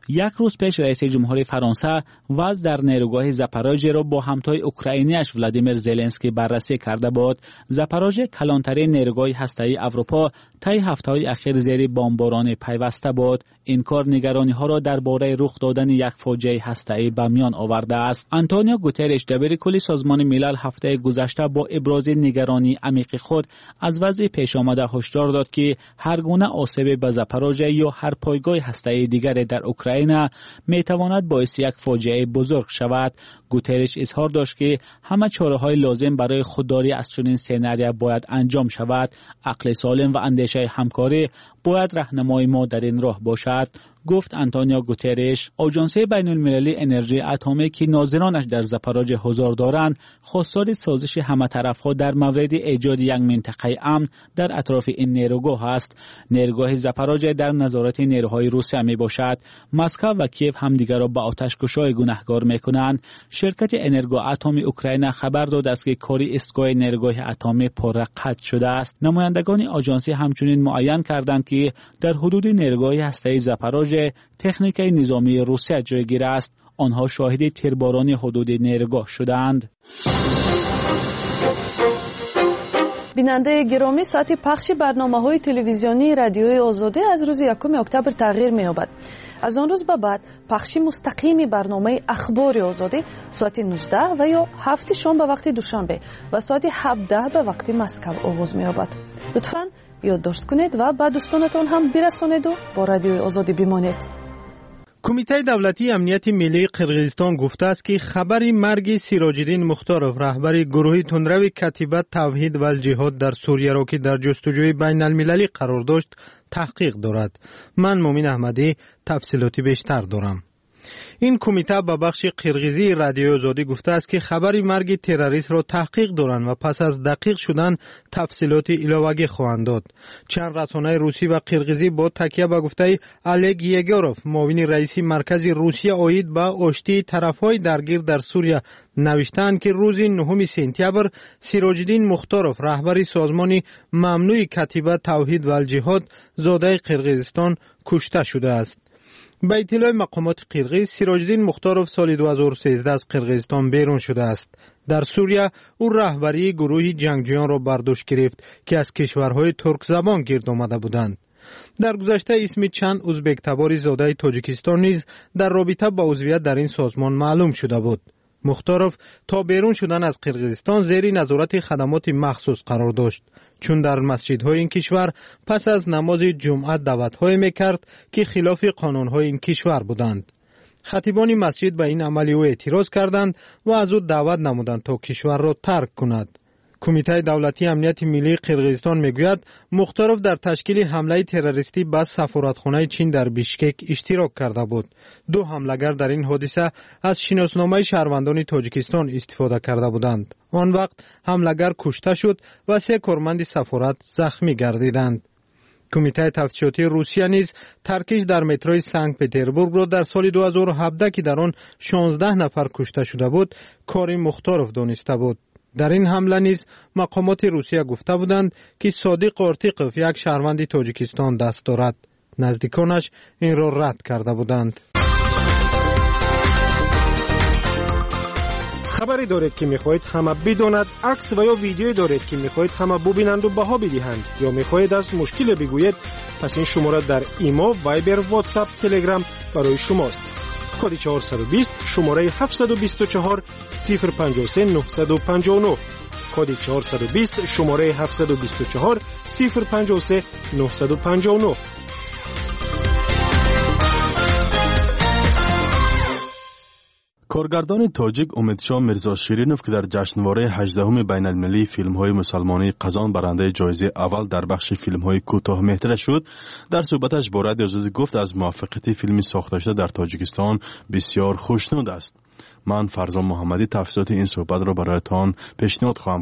یک روز پیش رئیس جمهور فرانسه وضع در نیروگاه زاپاروژه را با همتای اوکراینیش ولادیمیر زلنسکی بررسی کرده بود. زاپاروژه کلانترین نیروگاه هسته‌ای اروپا طی هفته‌های اخیر زیر بمباران پیوسته بود. این کار نگرانی‌ها را درباره رخ دادن یک فاجعه هسته‌ای به میان آورده است. آنتونیو گوترش دبیر کل سازمان ملل هفته گذشته با ابراز نگرانی عمیق خود از وضع پیش آمده هشدار داد که هر گونه آسیب به زاپاروژه یا هر پایگاه هسته‌ای دیگری در اوکراین میتواند باعث یک فاجعه بزرگ شود. گوترش اظهار داشت که همه چاره‌های لازم برای خودداری از چنین سناریو باید انجام شود. عقل سالم و اندیشه همکاری باید راهنمای ما در این راه باشد. گفت آنتونیو گوترش. آژانس بین‌المللی انرژی اتمی که ناظرانش در زاپاروژه حضور دارند خواستار سازش همه طرف‌ها در مورد ایجاد یک منطقه امن در اطراف این نیروگاه است. نیروگاه زاپاروژه در نظارت نیروهای روسیه می باشد. مسکو و کیف همدیگر را به آتش‌کشی گناهکار می‌کنند. شرکت انرژی اتمی اوکراین خبر داده است که کار ایستگاه نیروگاه اتمی پر قطع شده است. نمایندگان آژانس همچنین معین کردند که در حدود نیروگاه هسته‌ای زاپاروژه تکنیک نظامی روسیه جایگیر است. آنها شاهد تیرباران حدود نیروگاه شدند. بیننده گرامی، ساعت پخش برنامه‌های تلویزیونی رادیوی آزادی از روز یکم اکتبر تغییر می‌یابد. از آن روز به بعد پخش مستقیم برنامه اخبار آزادی ساعت نوزده و یا هفت شام به وقت دوشنبه و ساعت هفده به وقت مسکو آغاز می‌یابد. لطفاً یادداشت کنید و به دوستانتان هم برسانید و با رادیوی آزادی بمانید. کمیته دولتی امنیت ملی قرقیزستان گفته است که خبری مرگ سیراج‌الدین مختارov رهبر گروه تندرو کتیبه توحید و الجهاد در سوریه را که در جستجوی بین المللی قرار داشت تحقیق دارد. من مومن احمدی تفصیلاتی بیشتر دارم. این کمیته به بخش قرقیزی رادیو آزادی گفته است که خبری مرگ تروریست را تحقیق دارند و پس از دقیق شدن تفصیلات علاوه‌ای خواهند داد. چند رسانه روسی و قرقیزی با تکیه به گفته الگ یگوروف معاون رئیس مرکز روسیه عاید به آشتی طرف‌های درگیر در سوریه نوشتند که روز نهم سپتامبر سیراج‌الدین مختارov رهبر سازمان ممنوع کتیبه توحید و الجهاد زاده قرقیزستان کشته شده است. به اطلاع مقامات قرقیز، سیراج‌الدین مختارov سال دو هزار و سیزده از قرقیزستان بیرون شده است. در سوریه او رهبری گروه جنگجویان را بر دوش گرفت که از کشورهای ترک زبان گرد آمده بودند. در گذشته اسم چند ازبک تبار زاده تاجیکستان نیز در رابطه با عضویت در این سازمان معلوم شده بود. مختارov تا بیرون شدن از قرقیزستان زیر نظارت خدمات مخصوص قرار داشت، چون در مسجدهای این کشور پس از نماز جمعه دعوت‌های میکرد که خلاف قانون‌های این کشور بودند. خطیبان مسجد به این عمل او اعتراض کردند و از او دعوت نمودند تا کشور را ترک کند. کمیته دولتی امنیت ملی قرقیزستان میگوید مختارov در تشکیل حمله تروریستی به سفارتخانه چین در بیشکک اشتراک کرده بود. دو حمله‌گر در این حادثه از شناسنامه شهروندان تاجیکستان استفاده کرده بودند. آن وقت حمله‌گر کشته شد و سه کارمند سفارت زخمی گردیدند. کمیته تفتیشاتی روسیه نیز ترکش در متروی سنت پترزبورگ را در سال دو هزار و هفده که در آن شانزده نفر کشته شده بود کار مختارov دانسته بود. در این حمله نیز مقامات روسیه گفته بودند که صادق آرتیقوف یک شهروند تاجیکستان دست دارد. نزدیکانش این را رد کرده بودند. خبری دارید که میخواهید همه بداند، عکس و یا ویدیویی دارید که میخواهید همه ببینند و بها بدهند، یا میخواهید از مشکل بگویید، پس این شماره در ایما، وایبر، واتساپ، تلگرام برای شماست. کد چهارصد و بیست شماره هفتصد و بیست و چهار صفر پنجاه و سه نهصد و پنجاه و نه. کد چهارصد و بیست شماره هفتصد و بیست و چهار صفر پنجاه و سه نهصد و پنجاه و نه. کارگردان تاجیک امیدشاه میرزا شیرینوف که در جشنواره هجدهم بین المللی فیلم های مسلمانی قزان برنده جایزه اول در بخش فیلم های کوتاه مهتره شد، در صحبتش با رادیو آزادی گفت از موفقیت فیلمی ساخته شده در تاجیکستان بسیار خوشنود است. من فرزان محمدی تفصیلات این صحبت را برایتان پیشنهاد خواهم کرد.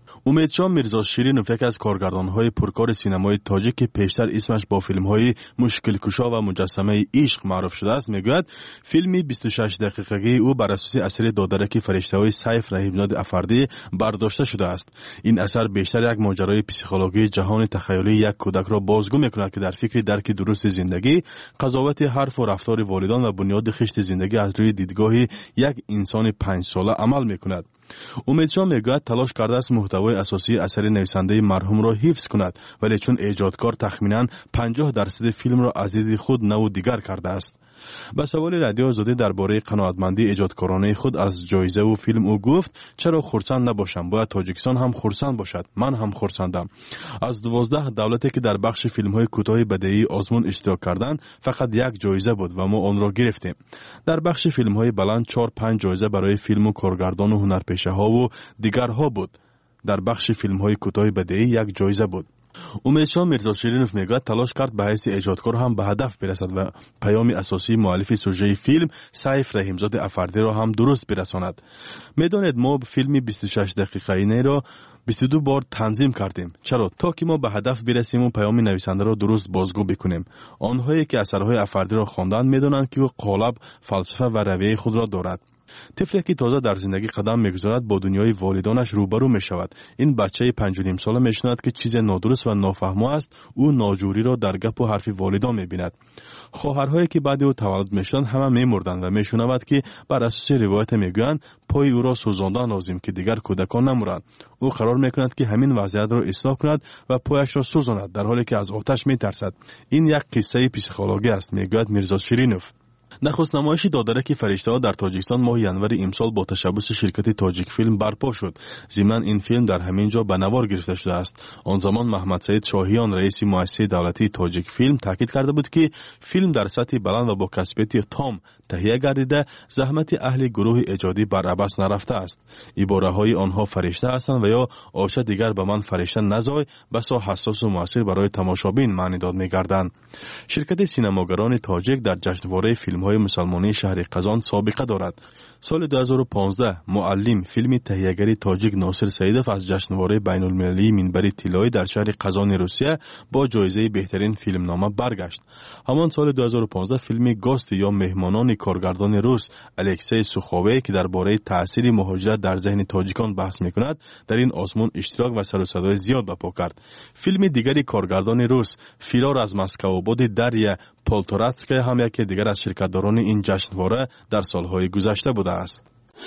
امیدشاه میرزا شیرینوف یک از کارگردان‌های پرکار سینمای تاجیک که پیشتر اسمش با فیلم‌های مشکل کشا و مجسمه عشق معروف شده است میگوید فیلمی بیست و شش دقیقگی او بر اساس اثر دادرک فرشته‌های سیف رحیم‌زاده افردی برداشته شده است. این اثر بیشتر یک ماجرای پسیکولوژی جهان تخیلی یک کودک را بازگو می‌کند که در فکر درک درست زندگی، قضاوت حرف و رفتار والدان و بنیاد خشت زندگی از روی دیدگاه یک انسان پنج ساله عمل می‌کند. امیدشاه میگوید تلاش کرده است محتوای اساسی اثر نویسنده مرحوم را حفظ کند، ولی چون ایجادکار تخمیناً پنجاه درصد فیلم را از دید خود نو دیگر کرده است. به سوال رادیو آزادی درباره قناعتمندی ایجادکارانه خود از جایزه و فیلم او گفت چرا خرسند نباشم، باید تاجیکستان هم خرسند باشد، من هم خرسندم. از دوازده دولتی که در بخش فیلم های کوتاه بدیعی آزمون اشتراک کردند فقط یک جایزه بود و ما آن را گرفتیم. در بخش فیلم های بلند چهار پنج جایزه برای فیلم و کارگردان و هنرپیشه ها و دیگرها بود. در بخش فیلم های کوتاه بدیعی یک جایزه بود. امیدشاه میرزا شیرینوف میگوید تلاش کرد به حیث ایجادکار هم به هدف برسد و پیام اساسی مؤلف سوژه فیلم سیف رحیم‌زاده افردی را هم درست برساند. میدانید ما فیلمی بیست و شش دقیقه‌ای را بیست و دو بار تنظیم کردیم. چرا؟ تا که ما به هدف برسیم و پیام نویسنده را درست بازگو بکنیم. آنهایی که اثرهای افردی را خواندند میدانند که او قالب، فلسفه و رویه خود را دارد. طفلی که تازه در زندگی قدم میگذارد با دنیای والدانش روبرو می شود. این بچه پنج و نیم ساله می شنود که چیز نادرست و نافهمو است. او ناجوری را در گپ و حرف والدان می بیند. خواهرهایی که بعد او تولد می شدند همه می مردند و می شنود که بر اساس روایت می گویند پای او را سوزاندن لازم که دیگر کودکان نمورند. او قرار می کند که همین وضعیت را اصلاح کند و پایش را سوزاند در حالی که از آتش می ترسد. این یک قصه پسیکولوژی است، می گوید میرزا شیرینوف. نخست نمایش دادرک فرشته‌ها در تاجیکستان ماه ینور امسال با تشبث شرکت تاجیک فیلم برپا شد. ضمن این فیلم در همین جا به نوار گرفته شده است. آن زمان محمد سعید شاهیان رئیس مؤسسه دولتی تاجیک فیلم تاکید کرده بود که فیلم در سطح بلند و با کسبیت تام تهیه گردیده، زحمت اهل گروه ایجادی بر عبث نرفته است. عباره‌های آنها فرشته هستند و یا آشه دیگر به من فرشته نزای، بسا حساس و مؤثر برای تماشابین معنی داد می‌گردند. شرکت سینماگران تاجیک در جشنواره فیلم‌های مسلمانی شهر قزان سابقه دارد. سال دو هزار و پانزده معلم فیلم تهیه‌گری تاجیک ناصر سیدوف از جشنواره بین‌المللی منبر طلایی در شهر قزان روسیه با جایزه بهترین فیلمنامه برگشت. همان سال دو هزار و پانزده فیلم گاست یا مهمانان کارگردان روس الکسی سوخووی که درباره تأثیر مهاجرت در ذهن تاجیکان بحث می‌کند در این آزمون اشتراک و سر و صدای زیاد برپا کرد. فیلم دیگری کارگردان روس فرار از مسکو بود دریا پولتوراتسکی هم یکی دیگر از شرکت‌داران این جشنواره در سالهای گذشته بوده است.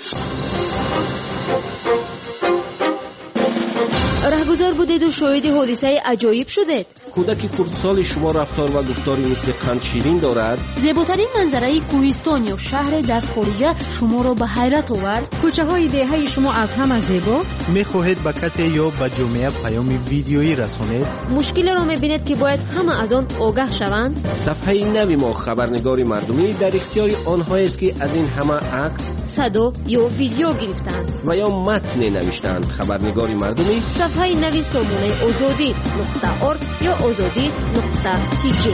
رهگذار بودید و شاهد حادثه عجایب شدید. کودک خردسال شما رفتار و گفتاری مثل قند شیرین دارد. زیباترین منظره کوهستان یا شهر در خارج شما را به حیرت آورد. کوچه های دهه شما از همه زیباست. میخواهید به کسی یا به جامعه پیام ویدیویی رسانید؟ مشکل را میبینید که باید همه از آن آگاه شوند. صفحه نوی ما خبرنگار مردمی در اختیار آنهایی است که از این همه عکس، صدا یا ویدیو گرفتند و یا متن نوشتند. خبرنگار مردمی صفحه نوی سامانه آزادی نقطه ارگ یا آزادی نقطه تی جی.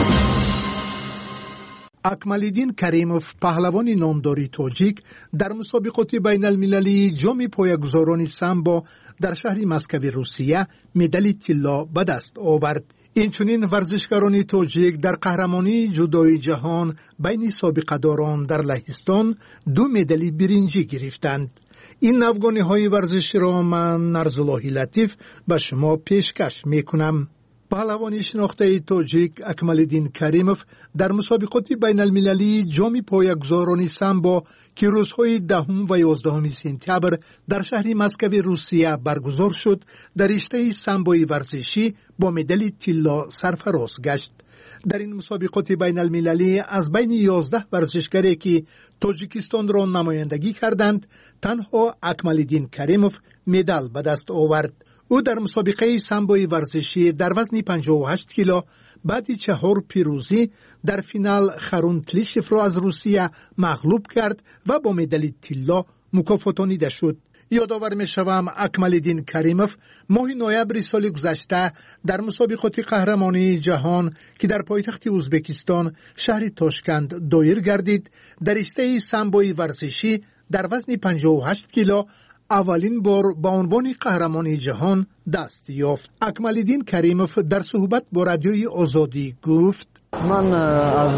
اکمالدین کریموف پهلوان نامداری تاجیک در مسابقات بین المللی جام پایه‌گذاران سامبو در شهر مسکو روسیه مدال طلا به دست آورد. اینچنین ورزشکاران تاجیک در قهرمانی جودوی جهان بین سابقه‌داران در لهستان دو مدال برنجی گرفتند. این نوگانی‌های ورزشی را من نرزالله لطیف به شما پیشکش میکنم. پهلوان شناخته تاجیک اکمالدین کریموف در مسابقات بین المللی جام پایه‌گذاران سامبو که روزهای دهم و یازدهم سپتامبر در شهر مسکو روسیه برگزار شد در رشته سامبوی ورزشی با مدال طلا سرفراز گشت. در این مسابقات بین المللی از بین یازده ورزشکاری که تاجیکستان را نمایندگی کردند تنها اکمالدین کریموف مدال به دست آورد. او در مسابقه سامبوی ورزشی در وزن پنجاه و هشت کیلو بعد چهار پیروزی در فینال خارون تلیشف را از روسیه مغلوب کرد و با مدال طلا مکافاتانیده شد. یادآور می‌شوم اکمالدین کریموف ماه نوامبر سال گذشته در مسابقات قهرمانی جهان که در پایتخت ازبکستان شهر تاشکند دایر گردید در رشته سامبوی ورزشی در وزن پنجاه و هشت کیلو اولین بار به عنوان قهرمان جهان دست یافت. اکمال‌الدین کریموف در صحبت با رادیوی آزادی گفت: من از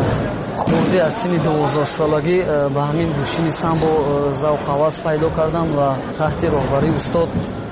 خردی از سن دوازده سالگی به همین گوشین سامبو ذوق هوس پیدا کردم و تحت راهبری استاد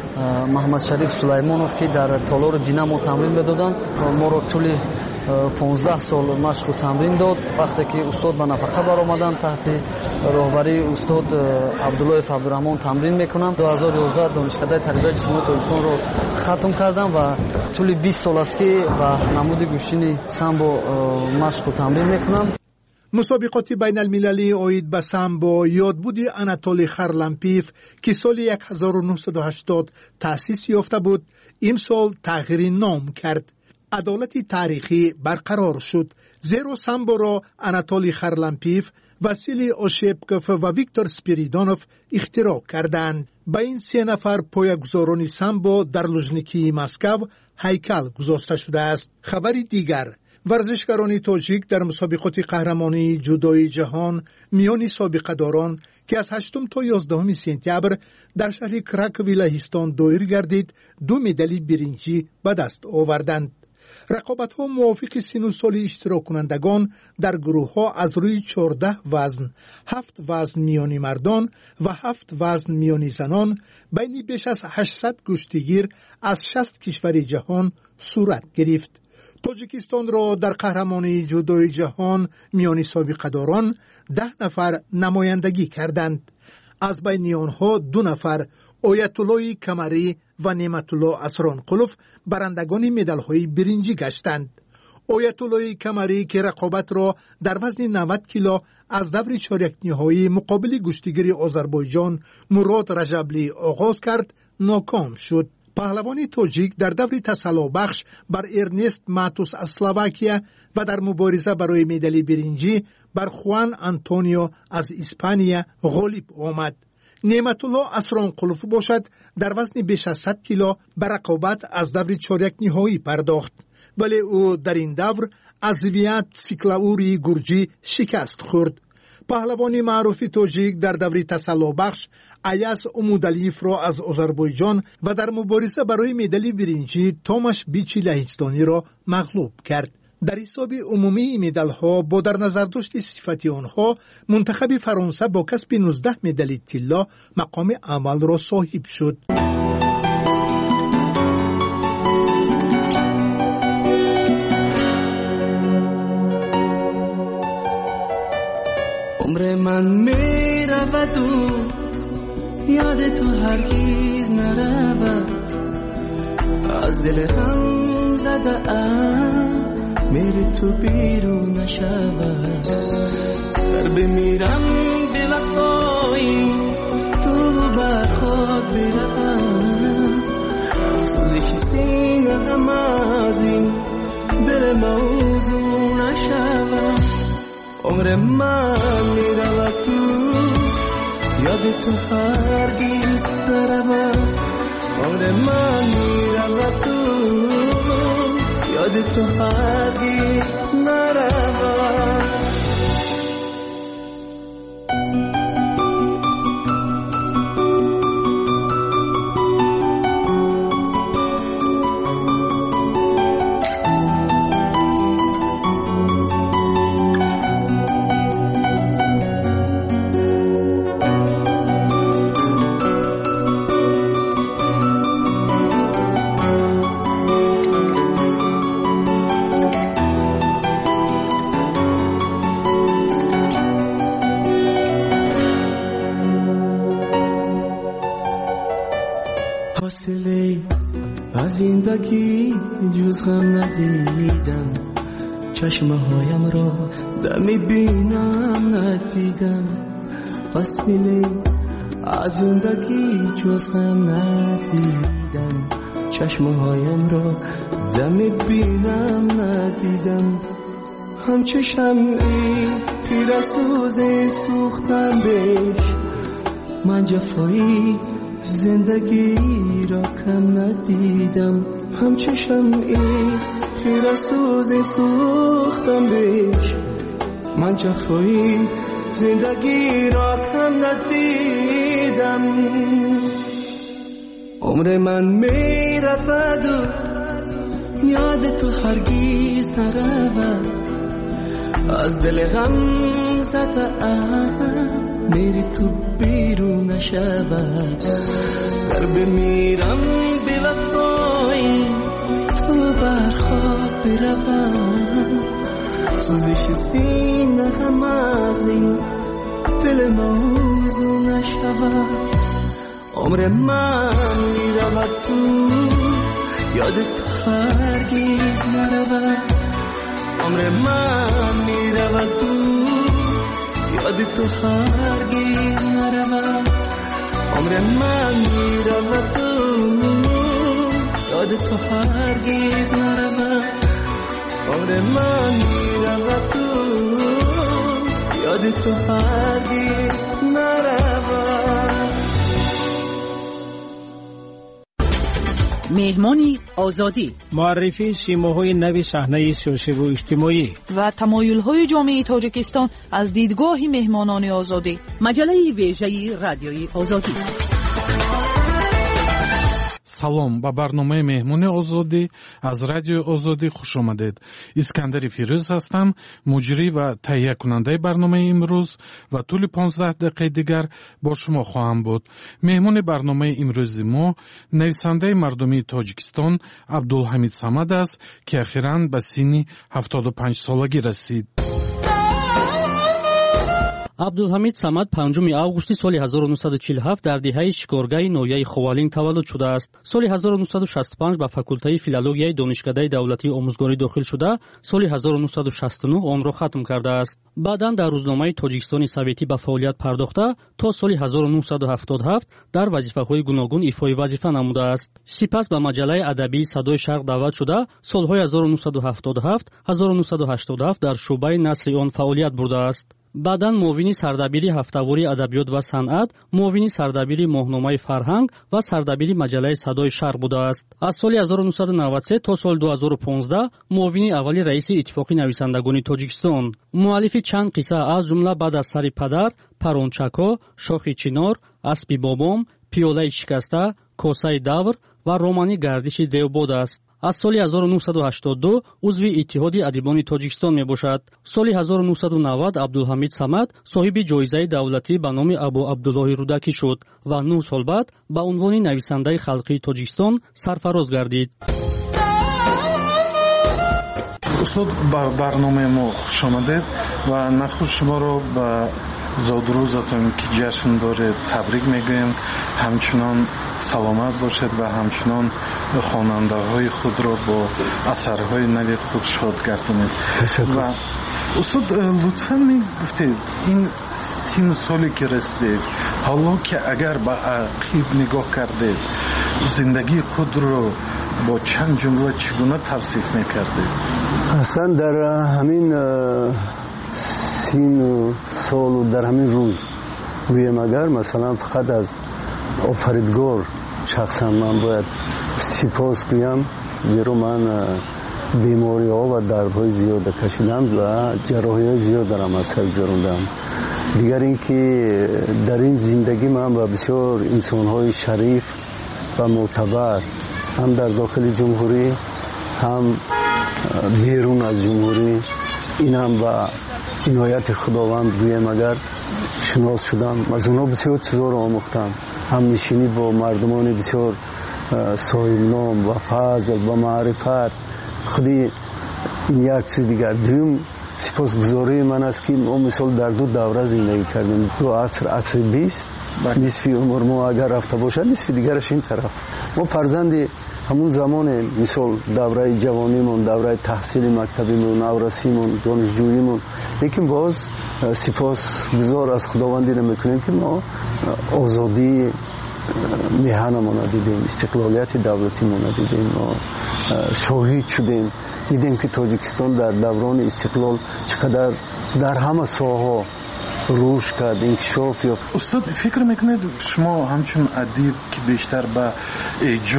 محمد شریف سلیمانوف که در تالار دینامو تمرین میدادند ما رو طول پانزده سال مشق و تمرین داد. وقتی که استاد به نفقه برآمدند تحت راهبری استاد عبدالله عبدالرحمن تمرین میکنم. دو هزار و یازده دانشکده تربیت جسمانی تاجیکستان رو ختم کردم و طول بیست سال است که به نمود گوشین سامبو مشق و تمرین میکنم. مسابقات بین المللی اوید به سامبو یادبود آناتولی خارلامپیف که سال هزار و نهصد و هشتاد تأسیس یافته بود امسال تغییر نام کرد. عدالت تاریخی برقرار شد، زیرا سامبو را آناتولی خارلامپیف، واسیلی اوشپکوف و ویکتور سپیریدونوف اختراع کردند. با این سه نفر پایه‌گذاران سامبو در لوژنیکی مسکو هیکل گذاشته شده است. خبری دیگر: ورزشکاران تاجیک در مسابقات قهرمانی جودوی جهان میان سابقه‌داران که از هشتم تا یازدهم سپتامبر در شهر کراکوی لهستان دایر گردید دو مدال برنجی به دست آوردند. رقابت‌ها موافق سن و سال اشتراک کنندگان در گروه‌ها از روی چهارده وزن، هفت وزن میانی مردان و هفت وزن میانی زنان بین بیش از هشتصد کشتیگیر از شصت کشور جهان صورت گرفت. تاجیکستان را در قهرمانی جودوی جهان میان سابقه‌داران ده نفر نمایندگی کردند. از بین آنها دو نفر آیت الله کمری و نعمت الله اسرانقلوف برندگان مدال‌های برنجی گشتند. آیت الله کمری که رقابت را در وزن نود کیلو از دور چهارک نهایی مقابل گشتیگیر آذربایجان مراد رجبلی آغاز کرد، ناکام شد. پهلوان تاجیک در دور تسلا بخش بر ارنست ماتوس از اسلواکیا و در مبارزه برای مدال برنجی بر خوان آنتونیو از اسپانیا غالب آمد. نعمت الله اسرانقلوف باشد در وزن بیش از صد کیلو به رقابت از دور چهارک نهایی پرداخت، ولی او در این دور از زویت سیکلاوری گرجی شکست خورد. پهلوان معروف تاجیک در دور تسلا بخش ایاس امودالیف را از آذربایجان و در مبارزه برای مدال برنجی تاماش بیچی لهستانی را مغلوب کرد. در حساب عمومی مدال ها با در نظر داشت صفتی آنها منتخب فرانسه با کسب نوزده مدال طلا مقام اول را صاحب شد. عمر من می رود و یاد تو هرگیز نرود، از دل هم زده ام میری تو بیرون نشود. در بمیرم دل افایی تو بر خود بروم، سوزش سینه هم از این دل موضوع نشود. عمر من میرود تو یاد تو هرگیز نرود. عمر من میرود تو یاد تو هرگیز نرود. زندگی جز غم ندیدم، چشمه هایم را دمی بینم ندیدم. فاصله از زندگی جز غم ندیدم، چشمه هایم را دمی بینم ندیدم. همچو شمعی پیر سوز سوختم بهش، من جفایی زندگی را کم ندیدم. همچو شمعی خیره سوز سوختم بهش، من جفایی زندگی را کم ندیدم. دیدم عمر من می رفت و یاد تو هرگیز نرود از دل غم زدم میری تو بیرون نشود در بمیرم بی وفایی تو برخواب بروم سوزش سینه هم از این دل موضوع نشود عمر من میرود تو یاد تو هرگیز نرود عمر من میرود تو یاد تو هرگیز نرود عمر من میرود تو یاد تو هرگیز نرود عمر من میرود تو یاد تو هرگیز نرود مهمانی آزادی معرفی سیماهای نوی صحنه سیاسی و اجتماعی و تمایل‌های جامعه تاجیکستان از دیدگاه مهمانان آزادی مجله ویژه رادیوی آزادی салом ба барномаи меҳмони озодӣ аз радиои озодӣ хуш омадед. искандари фирӯз ҳастам, муҷрӣ ва таҳиякунандаи барномаи имрӯз ва тӯли понздаҳ дақиқаи дигар бо шумо хоҳам буд. меҳмони барномаи имрӯзи мо нависандаи мардумии тоҷикистон абдулҳамид самад аст, ки ахиран ба синни ҳафтоду панҷ солагӣ расид. абдулҳамид самад панҷуми августи соли ҳазору нуҳсаду чилу ҳафт дар диҳаи шикоргаҳи ноҳияи ховалин таваллуд шудааст. соли ҳазору нуҳсаду шасту панҷ ба факултаи филологияи донишкадаи давлатии омӯзгорӣ дохил шуда, соли ҳазору нуҳсаду шасту нӯҳ онро хатм кардааст. баъдан дар рӯзномаи Тоҷикистони Советӣ ба фаъолият пардохта, то соли ҳазору нуҳсаду ҳафтоду ҳафт дар вазифаҳои гуногун ифои вазифа намудааст. сипас ба маҷаллаи адабии Садои Шарқ даъват шуда, солҳои ҳазору нуҳсаду ҳафтоду ҳафт ҳазору нуҳсаду ҳаштоду ҳафт дар шӯъбаи насри он фаъолият бурдааст. баъдан муовини сардабири ҳафтавори адабиёт ва санъат, муовини сардабири моҳномаи фарҳанг ва сардабири маҷаллаи Садои Шарқ будааст. аз соли ҳазору нуҳсаду навад и се то соли ду ҳазору понздаҳ муовини аввали раиси Иттифоқи нависандагони Тоҷикистон, муаллифи чанд қисса аз ҷумла Баъд аз сари падар, Парончако, Шохи чинор, Аспи бобом, Пиёлаи шикаста, Косаи давр ва романи Гардиши девбод аст. аз соли ҳазору нуҳсаду ҳаштоду ду узви Иттиҳоди адибони Тоҷикистон мебошад. соли ҳазору нуҳсаду навад Абдулҳамид Самад соҳиби ҷоизаи давлатӣ ба номи Абу Абдуллоҳи Рудакӣ шуд ва нӯҳ сол баъд ба унвони нависандаи халқии Тоҷикистон сарфароз гардид. устод, ба барномаи мо хуш омадед ва нахуш шуморо ба зодрӯзатон ки ҷашн доред табрик мегӯем. ҳамчунон саломат бошед ва ҳамчунон хонандаҳои худро бо асарҳои нави худ шод гардонед. ва устод, лутфан мегуфтед ин сину соле ки расидед, ҳоло ки агар ба ақиб нигоҳ кардед, зиндагии худро бо чанд ҷумла чӣ гуна тавсиф мекардед? аслан дар ҳамин сину солу дар ҳамин рӯз гӯем, агар масалан фақат аз офаридгор шахсан ман бояд сипос гӯям, зеро ман бемориҳо ва дардҳои зиёда кашидам ва ҷарроҳиҳои зиёдарам аз сар гузарондам. дигар ин ки дар ин зиндагӣ ман ба бисёр инсонҳои шариф ва мӯътабар ҳам дар дохили ҷумҳурӣ ҳам берун аз ҷумҳурӣ, инам ба инояти худованд гӯем агар шинос шудам. аз онҳо бисёр чизҳоро омӯхтам, ҳамнишинӣ бо мардумони бисёр соҳибном ва фазл ва маърифат. худи ин як чиз дигар. дуюм сипосгузории ман аст ки мо мисол дар ду давра зиндагӣ кардем. ду аср, асри бист, нисфи умр мо агар рафта бошад, нисфи дигараш ин тараф. мо фарзанди ҳамун замоне, мисол давраи ҷавонимон, давраи таҳсили мактабимон, наврасимон, донишҷӯимон. лекин боз сипосгузор аз худовандиро мекунем ки мо озодии меҳанамона дидем, истиқлолияти давлатимона дидем, мо шоҳид шудем, дидем ки Тоҷикистон дар даврони истиқлол чӣ қадар дар ҳама соҳаҳо рушд кард, инкишоф ёфт. устод, фикр мекунед шумо ҳамчун адиб ки бештар ба эҷод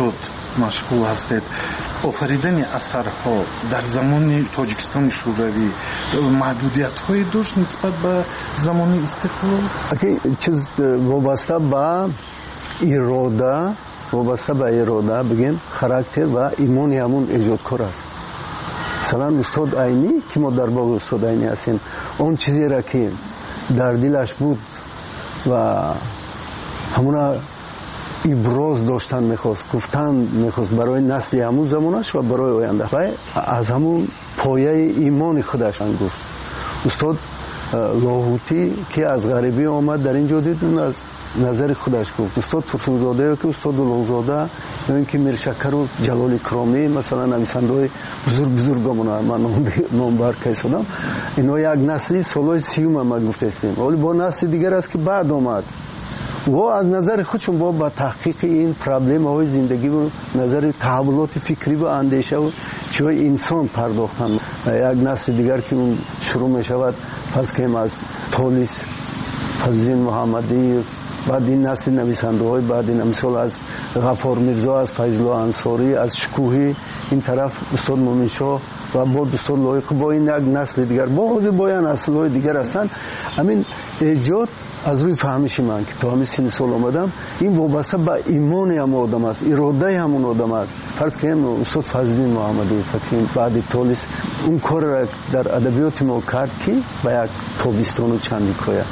машғул ҳастед. Офаридани асарҳо дар замони Тоҷикистони шӯравӣ маҳдудиятҳое дошт нисбат ба замони истиқлол? чиз вобаста ба ирода вобаста ба ирода бигем характер ва имони ҳамун эҷодкор аст. масалан устод Айнӣ ки мо дар боғи устод Айнӣ ҳастем, он чизеро ки дар дилаш буд ва ҳамуна иброз доштан мехост, гуфтан мехост барои насли ҳамун замонаш ва барои оянда. ва аз ҳамун пояи имони худаш гуфт. устод Лоҳутӣ ки аз ғарибӣ омад дар ин ҷо дид, аз назари худаш гуфт. устод Турсунзодаё ки устод Улуғзода ё ин ки Миршакару Ҷалоли Кромӣ, масалан нависандаҳои бузург бузургамона ман номбар кайсодам, ино як насли солҳои сиюма ма гуфтастем. вале бо насли дигар аст ки баъд омад. во аз назари худшон бо ба таҳқиқи ин проблемаҳои зиндагиву назари таҳаввулоти фикриву андешаву чиҳои инсон пардохтанд. як насли дигар ки он шурӯъ мешавад, фарз кунем аз Толис Фазлиддин Муҳаммадиев, баъд ин насли нависандаҳои баъди мисол аз Ғаффор Мирзо, аз Файзулло Ансорӣ, аз Шукӯҳӣ, ин тараф устод Муъминшоҳ ва бо устод Лоиқӣ, бо ин як насли дигар, бо ҳозир бо як наслҳои дигар ҳастанд. ҳамин эҷод аз рӯи фаҳмиши ман ки то ҳамин синни сол омадам, ин вобаста ба имони ҳамон одам аст, иродаи ҳамон одам аст. фарз кунем устод Фазлиддин Муҳаммадиев баъди Толис он корро дар адабиёти мо кард ки ба як тобистону чанд ҳикоя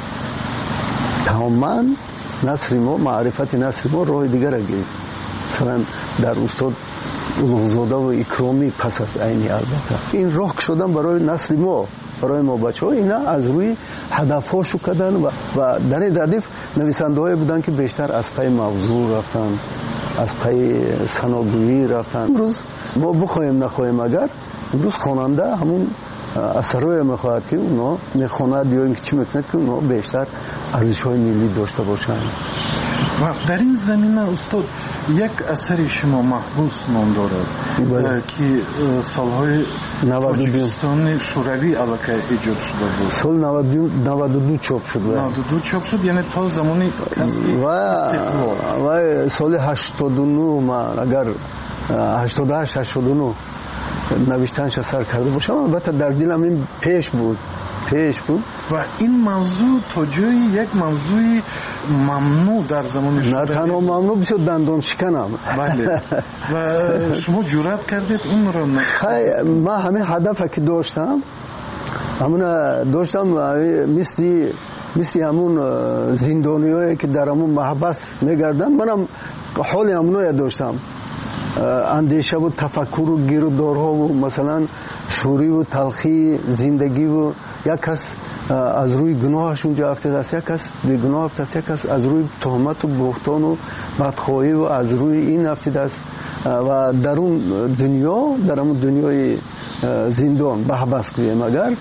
тамоман насри мо, маърифати насри мо роҳи дигаро гирифт. масалан дар устод Улуғзода ва Икромӣ пас аз Айнӣ албатта ин роҳ кушодан барои насли мо, барои мо бачаҳо, ина аз рӯи ҳадафҳошу кадан ва дар ин радиф нависандаҳое буданд ки бештар аз паи мавзӯъ рафтанд, аз паи саногӯӣ рафтанд. имрӯз мо бихоҳем нахоҳем, агар имрӯз хонанда ҳамун асарое мехоҳад ки оно мехонад ё ин ки чӣ мекунад ки оно бештар арзишҳои миллӣ дошта бошанд. ва дар ин замина устод як асари шумо маҳбус ном дорад ки солҳои Тоҷикистони шӯравӣ аллакай эҷод шуда буд. соли наваду ду чоп шуд. наваду ду чоп шуд, яъне то замони касби истиқлол. ва соли ҳаштоду нӯ ма агар ҳаштоду ҳашт ҳаштоду нӯ навиштанша сар карда бошам, албатта дар дилам ин пеш буд пеш буд ва ин мавзӯъ то ҷои як мавзӯи мамнӯъ дар замони шӯравӣ, на танҳо мамнӯъ, бисёр дандоншиканам. бале ва шумо ҷуръат кардед онро? хай ман ҳамин ҳадафа ки доштам ҳамуна доштам мисли мисли ҳамун зиндониёе ки дар ҳамун маҳбас мегарданд, манам ҳоли ҳамуноя доштам. андешаву тафаккуру гирӯдорҳову масалан шӯриву талхии зиндагиву як кас аз рӯи гуноҳаш унҷо афтидааст, як кас бегуноҳ афтидааст, як кас аз рӯи тӯҳмату бӯҳтону бадхоҳиву аз рӯи ин афтидааст. ва дар он дунё, дар ҳамун дунёи зиндон баҳбас гӯем, агар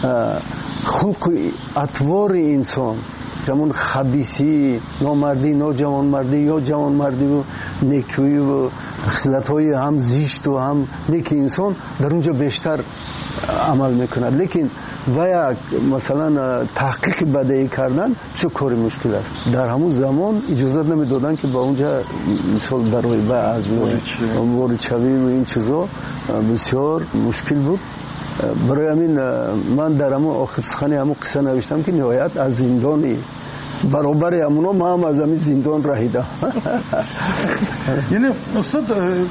хулқу атвори инсон, ҳамун хабисӣ, номардӣ, ноҷавонмардӣ ё ҷавонмардиву некӯиву хислатҳои ҳам зишту ҳам неки инсон дар он ҷо бештар амал мекунад. лекин ва як масалан таҳқиқи бадеӣ кардан бисёр кори мушкил аст. дар ҳамун замон иҷозат намедоданд ки ба он ҷо мисол дароиба аз воридшавиву ин чизо бисёр мушкил буд. барои ҳамин ман дар ҳамун охирсухани ҳамун қисса навиштам ки ниҳоят аз зиндони баробари ҳамуно ман ҳам аз ҳамин зиндон раҳидам. яъне устод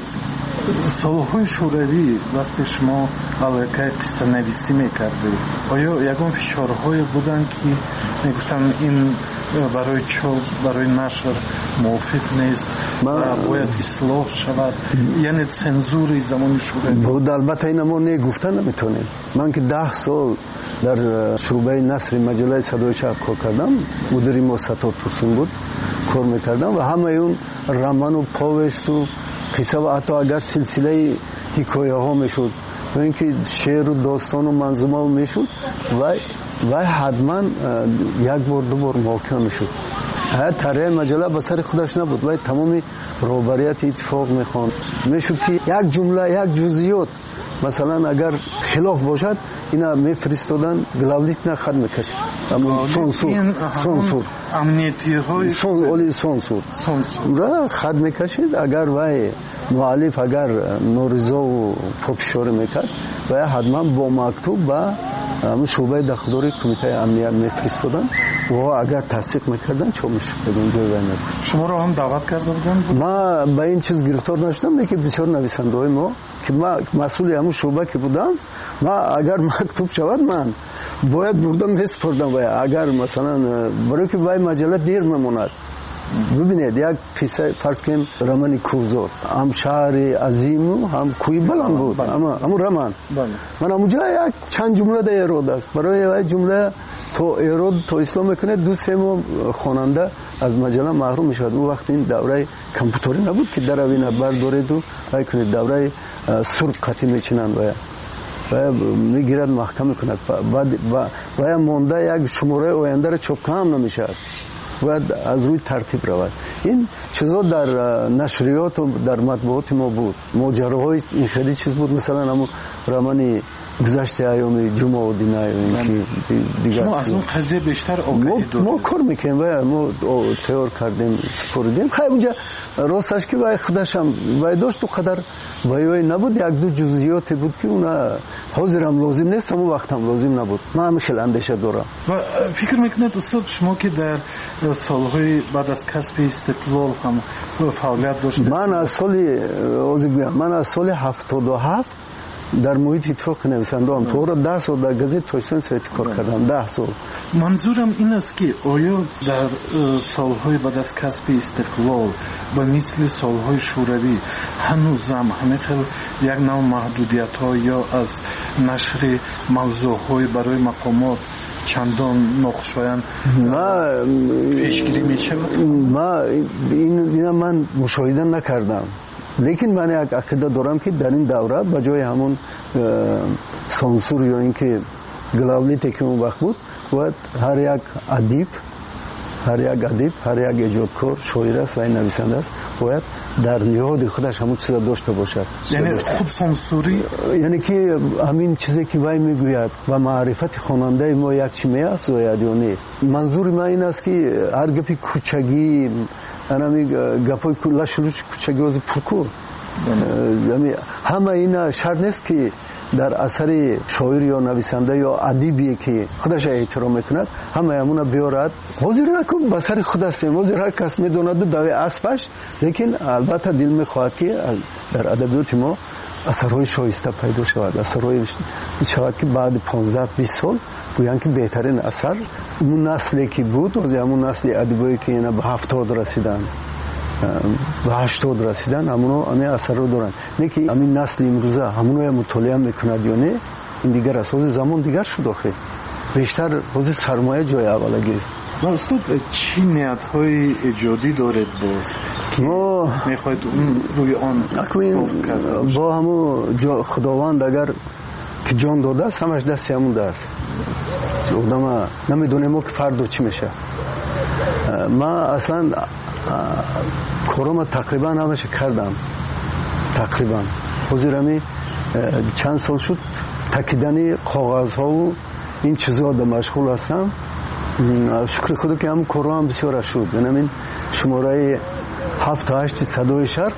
солҳои шӯравӣ вақте шумо аллакай қиссанависӣ мекардед, оё ягон фишорҳое буданд ки мегуфтам ин барои чоп, барои нашр мувофиқ нест, бояд ислоҳ шавад, яъне цензураи замони шӯравӣ буд? албатта ина мо не гуфта наметавонем. ман ки даҳ сол дар шӯъбаи насри маҷалаи Садои Шарқ кор кардам, мудири мо Саттор Турсун буд, кор мекардам ва ҳамаи он роману повесту қисса ва ҳатто агар силсилаи ҳикояҳо мешуд ё ин ки шеъру достону манзумао мешуд, вай вай ҳатман як бор ду бор муҳокима мешуд. ҳайат таҳрияи маҷалла ба сари худаш набуд, вай тамоми роҳбарияти иттифоқ мехонд. Мешуд ки як ҷумла, як ҷузъиёт масалан агар хилоф бошад, ина мефиристодан главлитна хат мекашид. Сонсур, сонсур. Амнитиҳои оли сонсур. Сонсур хат мекашид, агар вай муаллиф агар норизову попишорӣ мекард, вай ҳатман бо мактуб ба шӯъбаи дахдори кумитаи амният мефиристодан. ва агар тасдиқ мекардан чоп мешуд ҷои вай набуд. Шуморо ҳам даъват карда буданд? Ман ба ин чиз гирифтор наштам, лекин бисёр нависандаҳои мо ки ман масъули ҳамун шӯъба ки будам, ман агар мактуб шавад ман бояд бурда месупордам вай. Агар масалан барои ки вай маҷалла дер мемонад. Бибинед як қисса фарз кунем романи Кӯҳзор, ҳам шаҳри азиму ҳам кӯҳи баланд буд, ҳамун роман. Ман ҳамунҷо як чанд ҷумла да эрод аст. Барои вай ҷумла то эрод то ислом мекунед ду се моҳ хонанда аз маҷалла маҳрум мешавад. Он вақт ин давраи компютерӣ набуд ки даравина бардореду вай кунед, давраи сурб қатӣ мечинанд вая. Вая мегирад маҳкам мекунад. Вая монда як шумораи ояндаро чоп кам намешавад. باید از روی ترتیب رود. این چیزا در نشریات و در مطبوعات ما بود. ماجراهای این خیلی چیز بود، مثلا همون رمانی گذشت ایام جمعه و دینه که دیگر شما از اون قضیه بیشتر آگاهی دارید؟ ما کار میکنیم و ما تیار کردیم سپردیم. خیلی اونجا راستش که وای خودش هم وای داشت و قدر وای نبود، یک دو جزئیاتی بود که اونا حاضرم لازم نیست، همون وقت هم لازم نبود. من هم خیلی اندیشه دارم. و فکر میکنید استاد شما که در سالهای بعد از کسب استقلال هم فعالیت داشتید؟ من از سال من از سال هفتاد و هفت در محیط اتفاق نویسنده هم تو را ده سال در گزیت توشتن سویتی کار کردم. ده سال. منظورم این است که آیا در سالهای بعد از کسب استقلال به مثل سالهای شوروی هنوزم همه خیلی یک نوع محدودیت ها یا از نشر موضوع های برای مقامات چندان ناخوشایند پیشگیری میشود؟ ما این من مشاهده نکردم، لیکن من یک عقیده دارم که در این دوره به جای همون سانسور یا اینکه گلاولیتی که اون وقت بود، باید هر یک ادیب هر یک ادیب هر یک ایجادکار شاعر است و این نویسنده است باید در نهاد خودش همون چیزا داشته باشد. یعنی خوب سانسوری، یعنی که همین چیزی که وای میگوید و معرفت خواننده ما یک چی میافزاید یا نه. منظور من این است که هر گپی کوچگی انمی گپای لشلوش کوچگی از پرکو، یعنی همه اینا شرط نیست که در اثر شاعر یا نویسنده یا ادیبی که خودش احترام میکند همه همونا بیارد. حاضر نکن به سر خود است، حاضر هر کس میدوند دوی اسبش، لیکن البته دل میخواهد که در ادبیات ما اثرهای شایسته پیدا شود، اثرهای شود که بعد پانزده بیست سال گویند که بهترین اثر اون نسلی که بود از همون نسل ادیبایی که اینا به هفتاد رسیدن و هشتاد رسیدن همونو همه اثر رو دارن. نه که همین نسل امروزه همونو یا مطالعه میکند یا نه، این دیگر است. حوض زمان دیگر شد آخه بیشتر حوض سرمایه جای اوله گرفت. و استاد چی نیت های ایجادی دارید باز که ما میخواید روی آن با همون خداوند اگر که جان داده است همش دستی همون دست آدم نمیدونه ما که فردا چی میشه. ما اصلا کارم تقریبا همش کردم، تقریبا حضورمی چند سال شد تکیدن کاغذ ها و این چیزها در مشغول هستم. شکر خدا که هم کارم هم بسیار شد. یعنی شماره هفت تا هشت صدای شرق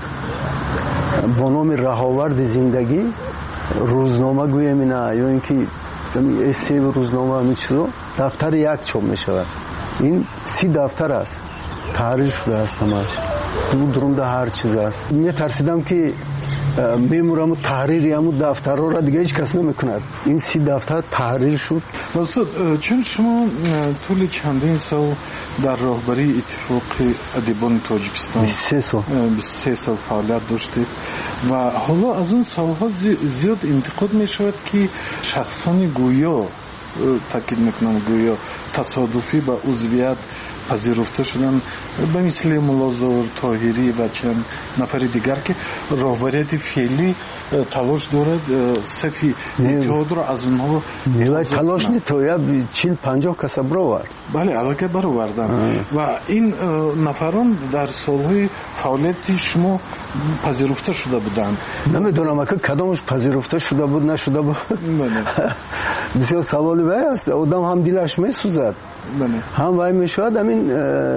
با نام رهاورد زندگی روزنامه گویم اینا یا اینکه استی روزنامه همین چیزا دفتر یک چاپ می شود. این سی دفتر است، تحریر شده است همش، دو درونده هر چیز است. می ترسیدم که میمورم تحریری همون دفترها را دیگه هیچ کس نمیکند. این سی دفتر تحریر شد. استاد چون شما طول چندین سال در راهبری اتفاق ادیبان تاجیکستان بیست و سه سال بیست و سه سال فعالیت داشتید و حالا از اون سالها زیاد انتقاد می شود که شخصان گویا تاکید میکنم گویا تصادفی به عضویت پذیرفته شدن به مثل ملازور طاهری و چند نفر دیگر که راهبریت فعلی تلاش دارد صفی اتحاد را از اونها نیوی تلاش نیست تو یا چیل پنجاه کسب برآورد. بله علاقه برآوردن و این نفران در سالهای فعالیت شما پذیرفته شده بودند. نمیدونم که کدامش پذیرفته شده بود نشده بود. بسیار سوالی وای است. آدم هم دلش میسوزد. هم وای میشود همین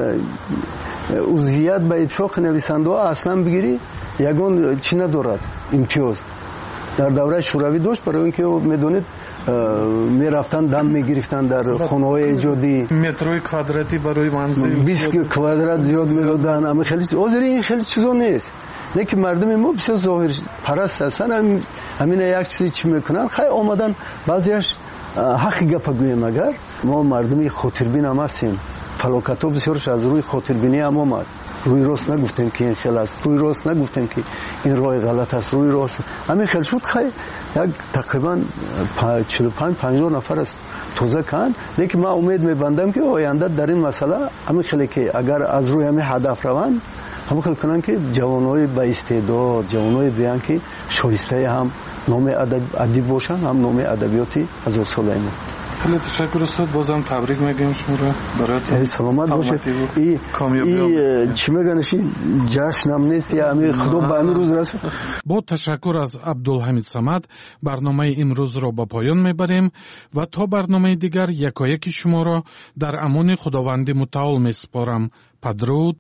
عضویت به اتفاق نویسنده ها اصلا بگیری یگان چی ندارد امتیاز در دوره شوروی داشت برای اینکه میدونید میرفتن دم میگرفتن در خانه های ایجادی متروی کادراتی برای منزل بیست کوادرات زیاد میدادن اما خیلی حاضر این خیلی چیزا نیست نه که مردم ما بسیار ظاهر پرست هستن همین یک چیزی چی میکنن خیلی آمدن بعضیش حقی گپ گویم اگر ما مردمی خاطربین هم هستیم فلاکت ها بسیارش از روی خاطربینی هم آمد روی راست نگفتیم که این خیل است روی راست نگفتیم که این راه غلط است روی راست همین خیل شد خیلی یک تقریبا چهل و پنج پنجاه نفر است توزه کن لیکن من امید میبندم که آینده در این مسئله همین خیلی که اگر از روی همین هدف روند همین خیلی کنن که جوانای با استعداد جوانای بیان که شایسته هم نام ادبی باشن هم نام ادبیاتی هزار ساله ما. خیلی تشکر استاد بازم تبریک میگیم شما را براتون سلامت باشید. این ای چی میگنشی جشنم نیست یا همین خدا به این روز رسید. با تشکر از عبدالحمید صمد برنامه امروز را به پایان میبریم و تا برنامه دیگر یکایک شما را در امان خداوند متعال میسپارم. بدرود.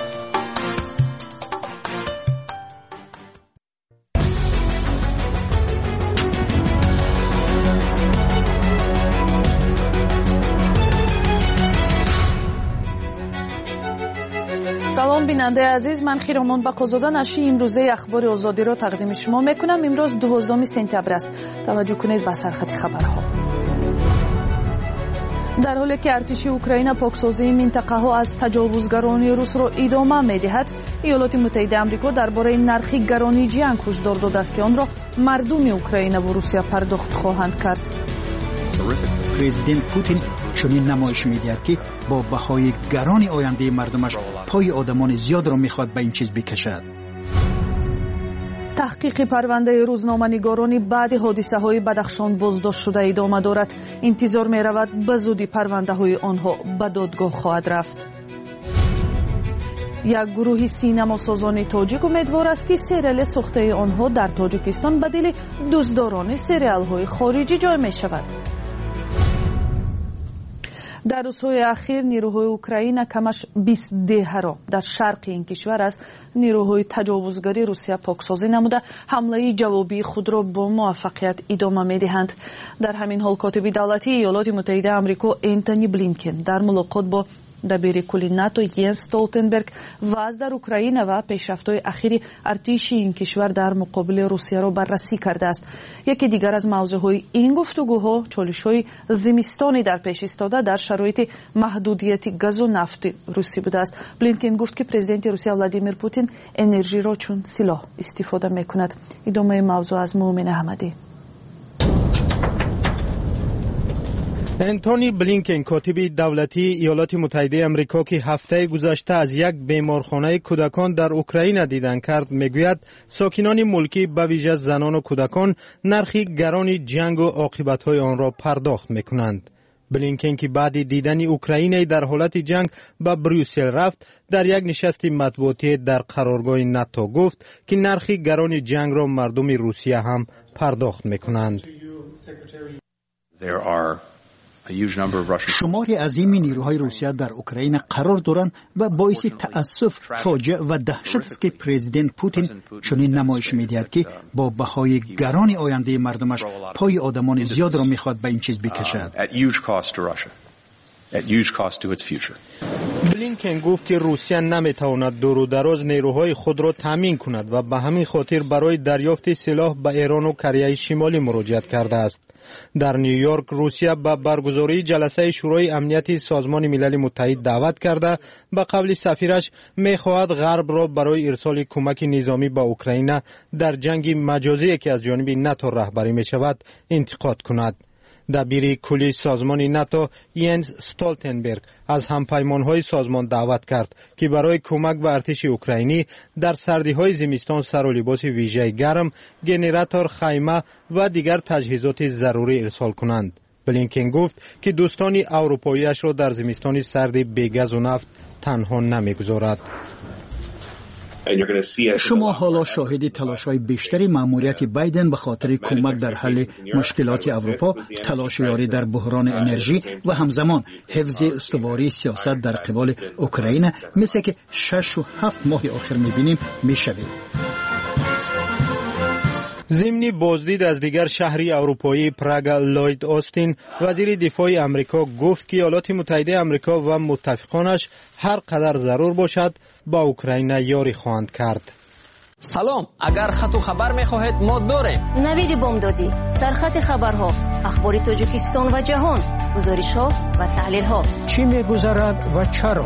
سلام بیننده عزیز، من خیرمان بقازاده نشری امروزه اخبار آزادی را تقدیم شما میکنم. امروز دوازدهم سپتامبر است. توجه کنید به سرخط خبرها. در حالی که ارتش اوکراین پاکسازی منطقه ها از تجاوزگران روس را ادامه میدهد، ایالات متحده آمریکا درباره نرخ گرانی جنگ هشدار داده است که آن را مردم اوکراین و روسیه پرداخت خواهند کرد. پرزیدنت پوتین چنین نمایش می‌دهد که با بهای گران آینده مردمش پای آدمان زیاد را می‌خواد به این چیز بکشد. تحقیق پرونده روزنامه‌نگارانی بعد حادثه‌های بدخشان بازداشت شده ادامه دارد. انتظار می‌رود به زودی پرونده‌های آنها به دادگاه خواهد رفت. یک گروه سینماسازان تاجیک امیدوار است که سریال ساخته آنها در تاجیکستان به دل دوستداران سریال‌های خارجی جای می‌شود. در روزهای اخیر نیروهای اوکراین کمش بیست دهه را در شرق این کشور از نیروهای تجاوزگری روسیه پاکسازی نموده حمله جوابی خود را با موفقیت ادامه می‌دهند. در همین حال کاتب دولتی ایالات متحده آمریکا انتونی بلینکن در ملاقات با دبیر کل ناتو ینس استولتنبرگ وضع در اوکراین و پیشرفت‌های اخیر ارتش این کشور در مقابل روسیه را بررسی کرده است. یکی دیگر از موضوعهای این گفتگوها چالش‌های زمستانی در پیش ایستاده در شرایط محدودیت گاز و نفت روسی بوده است. بلینکن گفت که پرزیدنت روسیه ولادیمیر پوتین انرژی را چون سلاح استفاده می‌کند. ادامه موضوع از مومن احمدی. انتونی بلینکن کاتب دولتی ایالات متحده آمریکا که هفته گذشته از یک بیمارخانه کودکان در اوکراین دیدن کرد میگوید ساکنان ملکی به ویژه زنان و کودکان نرخ گران جنگ و عاقبت‌های آن را پرداخت میکنند. بلینکن که بعد دیدن اوکراین در حالت جنگ به بروسل رفت در یک نشست مطبوعاتی در قرارگاه ناتو گفت که نرخ گران جنگ را مردم روسیه هم پرداخت میکنند. شماری عظیمی نیروهای روسیه در اوکراین قرار دارند و باعث تأسف، فاجعه و دهشت است که پرزیدنت پوتین چنین نمایش می‌دهد که با بهای گران آینده مردمش پای آدمان زیاد را می‌خواد به این چیز بکشد. بلینکن گفت که روسیه نمیتواند دور و دراز نیروهای خود را تامین کند و به همین خاطر برای دریافت سلاح به ایران و کره شمالی مراجعت کرده است. در نیویورک روسیه به برگزاری جلسه شورای امنیت سازمان ملل متحد دعوت کرده به قول سفیرش میخواهد غرب را برای ارسال کمک نظامی به اوکراین در جنگ مجازی که از جانب ناتو رهبری می شود انتقاد کند. دبیر کلی سازمان ناتو ینز استولتنبرگ از همپیمانهای سازمان دعوت کرد که برای کمک به ارتش اوکراینی در سردی‌های زمستان سر و لباس ویژه گرم، گنراتور، خیمه و دیگر تجهیزات ضروری ارسال کنند. بلینکن گفت که دوستان اروپایی‌اش را در زمستان سرد بی گاز و نفت تنها نمیگذارد. شما حالا شاهد تلاش‌های بیشتری مأموریت بایدن به خاطر کمک در حل مشکلات اروپا، تلاش یاری در بحران انرژی و همزمان حفظ استواری سیاست در قبال اوکراین مثل که شش و هفت ماه آخر می‌بینیم می‌شود. ضمن بازدید از دیگر شهری اروپایی پراگ، لوید آستین وزیر دفاع امریکا گفت که ایالات متحده امریکا و متفقانش هر قدر ضرور باشد با اوکراین یاری خواهند کرد. سلام، اگر خط و خبر می‌خواهید ما داریم. نوید بامدادی، سرخط خبرها، اخبار تاجیکستان و جهان، گزارش‌ها و تحلیل‌ها. چی می‌گذرد و چرا؟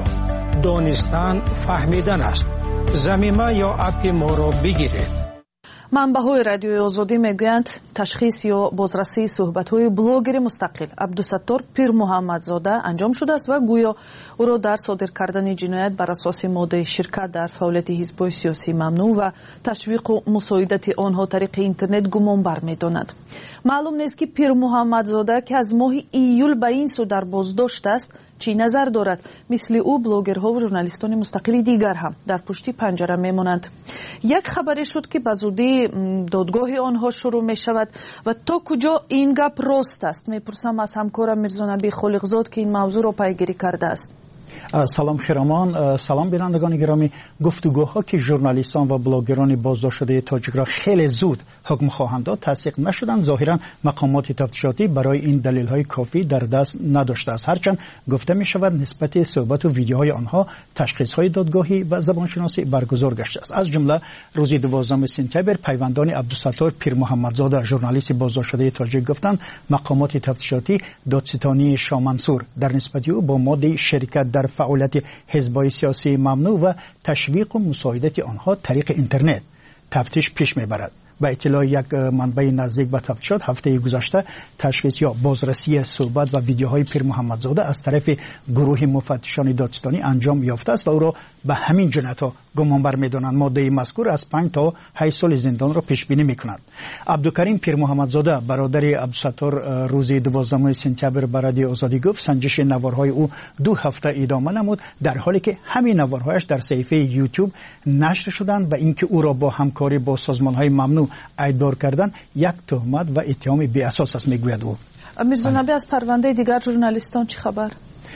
دانستن فهمیدن است. ضمیمه یا اپ ما را بگیرید. منبع‌های رادیوی آزادی میگویند تشخیص یا بازرسی صحبت‌های بلاگر مستقل عبدالستار پیر محمدزاده انجام شده است و گویا او را در صادر کردن جنایت بر اساس ماده شرکت در فعالیت حزب‌های سیاسی ممنوع و تشویق و مساعدت آنها طریق اینترنت گمانبر می‌داند. معلوم نیست که پیر محمدزاده که از ماه ایول به این سو در بازداشت است چی نظر دارد. مثل او بلاگرها و ژورنالیستان مستقل دیگر هم در پشت پنجره میمانند. یک خبری شد که به زودی دادگاه آنها شروع می شود و تا کجا این گپ راست است؟ میپرسم از همکارم میرزا نبی خالقزاد که این موضوع را پیگیری کرده است. سلام خیرامان، سلام بینندگان گرامی. گفتگوها که ژورنالیستان و بلاگران بازداشت شده تاجیک را خیلی زود حکم خواهند داد تصدیق نشدند. ظاهرا مقامات تفتیشاتی برای این دلیل‌های کافی در دست نداشته است، هرچند گفته می شود نسبت صحبت و ویدیوهای آنها تشخیص‌های دادگاهی و زبانشناسی برگزار گشته است. از جمله روز دوازدهم سپتامبر پیوندان عبدالستار پیر محمدزاده ژورنالیست بازداشت شده تاجیک گفتند مقامات تفتیشاتی دادستانی شاه منصور در نسبت او با ماده شرکت در فعالیت حزب‌های سیاسی ممنوع و تشویق و مساعدت آنها طریق اینترنت تفتیش پیش میبرد. به اطلاع یک منبع نزدیک به تفتیشات هفته گذشته تشخیص یا بازرسی صحبت و ویدیوهای پیر محمدزاده از طرف گروه مفتشان دادستانی انجام یافته است و او را به همین جنایت‌ها گمانبر می‌دانند. ماده مذکور از پنج تا هشت سال زندان را پیش بینی می‌کند. عبدالکریم پیر محمدزاده برادر عبدالستار روز دوازدهم سپتامبر به رادیو آزادی گفت سنجش نوارهای او دو هفته ادامه نمود در حالی که همین نوارهایش در صفحه یوتیوب نشر شدند و اینکه او را با همکاری با سازمان‌های ممنوع ایدار کردن یک تهمت و اتهام بی اساس است میگوید او. میرزا نبی از پرونده دیگر ژورنالیستان چه خبر؟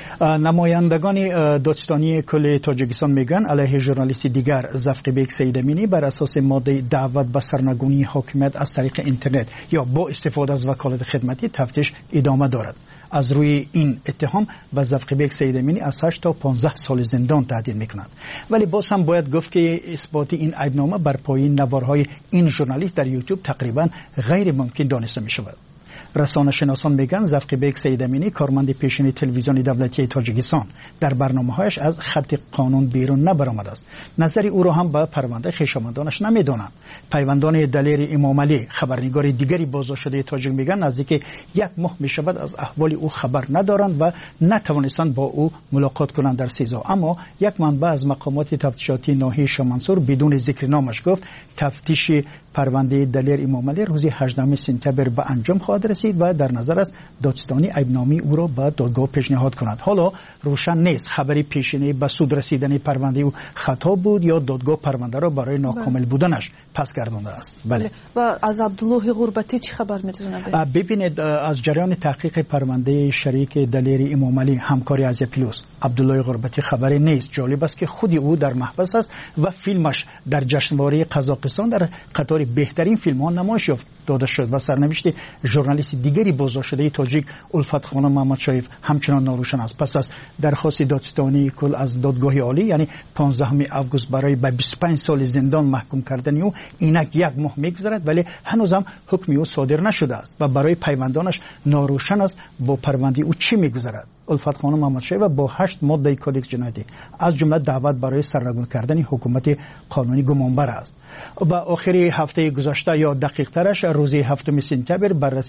نمایندگان دادستانی کل تاجیکستان میگن علیه ژورنالیست دیگر زفقیبک سیدامینی بر اساس ماده دعوت به سرنگونی حاکمیت از طریق اینترنت یا با استفاده از وکالت خدمتی تفتیش ادامه دارد. از روی این اتهام به زفقیبک سیدامینی از هشت تا پانزده سال زندان تهدید میکند. ولی باز هم باید گفت که اثبات این عیبنامه بر پایه نوارهای این ژورنالیست در یوتیوب تقریبا غیر ممکن دانسته می شود. رسانه شناسان میگن زفقیبک سیدامینی کارمند پیشین تلویزیون دولتی تاجیکستان در برنامه‌هایش از خط قانون بیرون نبرآمده است. نظر او را هم به پرونده خویشاوندانش نمیدانند. پیوندان دلیر امام علی خبرنگار دیگری بازداشت شده تاجیک میگن نزدیک یک ماه میشود از احوال او خبر ندارند و نتوانستند با او ملاقات کنند در سیزا. اما یک منبع از مقامات تفتیشاتی ناحیه شاه منصور بدون ذکر نامش گفت تفتیش پرونده دلیر امام علی روز هجدهم سپتامبر به انجام خواهد رسید و در نظر است دادستانی عیبنامه او را به دادگاه پیشنهاد کند. حالا روشن نیست خبری پیشینه به سود رسیدن پرونده او خطا بود یا دادگاه پرونده را برای ناکامل بودنش پس گردانده است. بله. و از عبدالله غربتی چه خبر می‌رسونه؟ ببینید از جریان تحقیق پرونده شریک دلیر امام علی همکاری از پلوس عبدالله غربتی خبری نیست. جالب است که خودی او در محبس است و فیلمش در جشنواره قزاقستان در قطار بهترین فیلم ها نمایش یافت داده شد و سرنوشت ژورنالیست دیگری بازداشت شده تاجیک الفت خانم محمد شایف همچنان ناروشن است. پس از درخواست دادستانی کل از دادگاه عالی یعنی پانزدهم آگوست برای به بیست و پنج سال زندان محکوم کردن او اینک یک ماه میگذرد ولی هنوز هم حکم او صادر نشده است و برای پیوندانش ناروشن است با پرونده او چی میگذرد. الفت خانم محمد شایف با هشت ماده کدکس جنایی از جمله دعوت برای سرنگون کردن حکومت قانونی گمانبر است. و آخر هفته گذشته یا دقیق ترش روز هفتم سپتامبر بررسی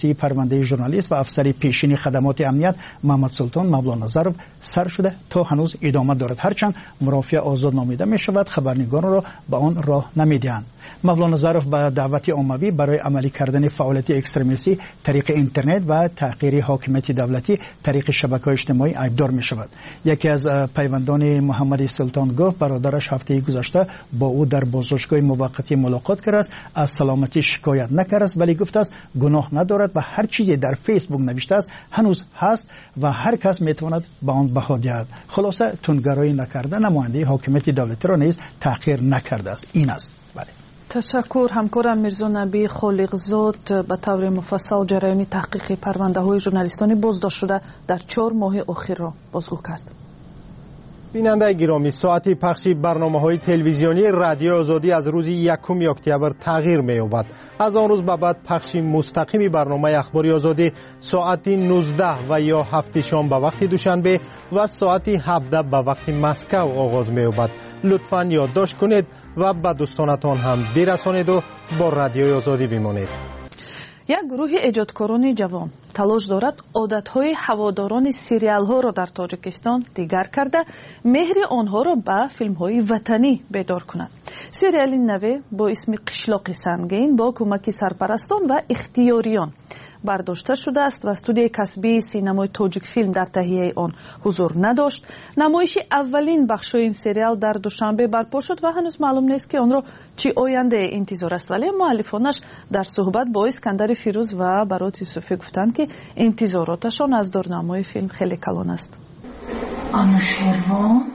بازجویی پرونده ژورنالیست و افسر پیشین خدمات امنیت محمد سلطان مولانا سر شده تا هنوز ادامه دارد، هرچند مرافع آزاد نامیده می شود. خبرنگاران را به آن راه نمیدهند. مولانا ظرف به دعوت عمومی برای عملی کردن فعالیت اکستریمیستی طریق اینترنت و تحقیر حاکمیت دولتی طریق شبکه‌های اجتماعی ایبدار می شود. یکی از پیوندان محمد سلطان گفت برادرش هفته گذشته با او در بازداشتگاه موقتی ملاقات کرده است، از سلامتی شکایت نکرده است، ولی گفته است گناه ندارد و هر چیزی در فیسبوک نوشته است هنوز هست و هر کس میتواند به آن بها دهد. خلاصه تندگرایی نکرده، نماینده حاکمیت دولتی را نیز تحقیر نکرده است. این است. بله. تشکر. همکارم میرزا نبی خالقزاد به طور مفصل جریان تحقیق پرونده های ژورنالیستان بازداشت شده در چهار ماه اخیر را بازگو کرد. بیننده گرامی، ساعت پخش برنامه‌های تلویزیونی رادیو آزادی از روز یکم اکتبر تغییر می‌یابد. از آن روز به بعد پخش مستقیم برنامه اخباری آزادی ساعت نوزده و یا هفت شام به وقت دوشنبه و ساعت هفده به وقت مسکو آغاز می‌یابد. لطفاً یادداشت کنید و به دوستانتان هم برسانید و با رادیو آزادی بمانید. یک گروه ایجادکاران جوان تلاش دارد عادتهای هواداران سریال ها را در تاجیکستان دیگر کرده مهر آنها را به فیلم های وطنی بیدار کند. سریال نوه با اسم قشلاق سنگین با کمک سرپرستان و اختیاریان برداشته شده است و استودیوی کسبی سینمای تاجیک فیلم در تهیه آن حضور نداشت. نمایش اولین بخش این سریال در دوشنبه برپا شد و هنوز معلوم نیست که آن را چی آینده انتظار است، ولی مؤلفانش در صحبت با اسکندر فیروز و برات یوسفی گفتند که انتظاراتشان از دورنمای فیلم خیلی کلان است. آنوشروان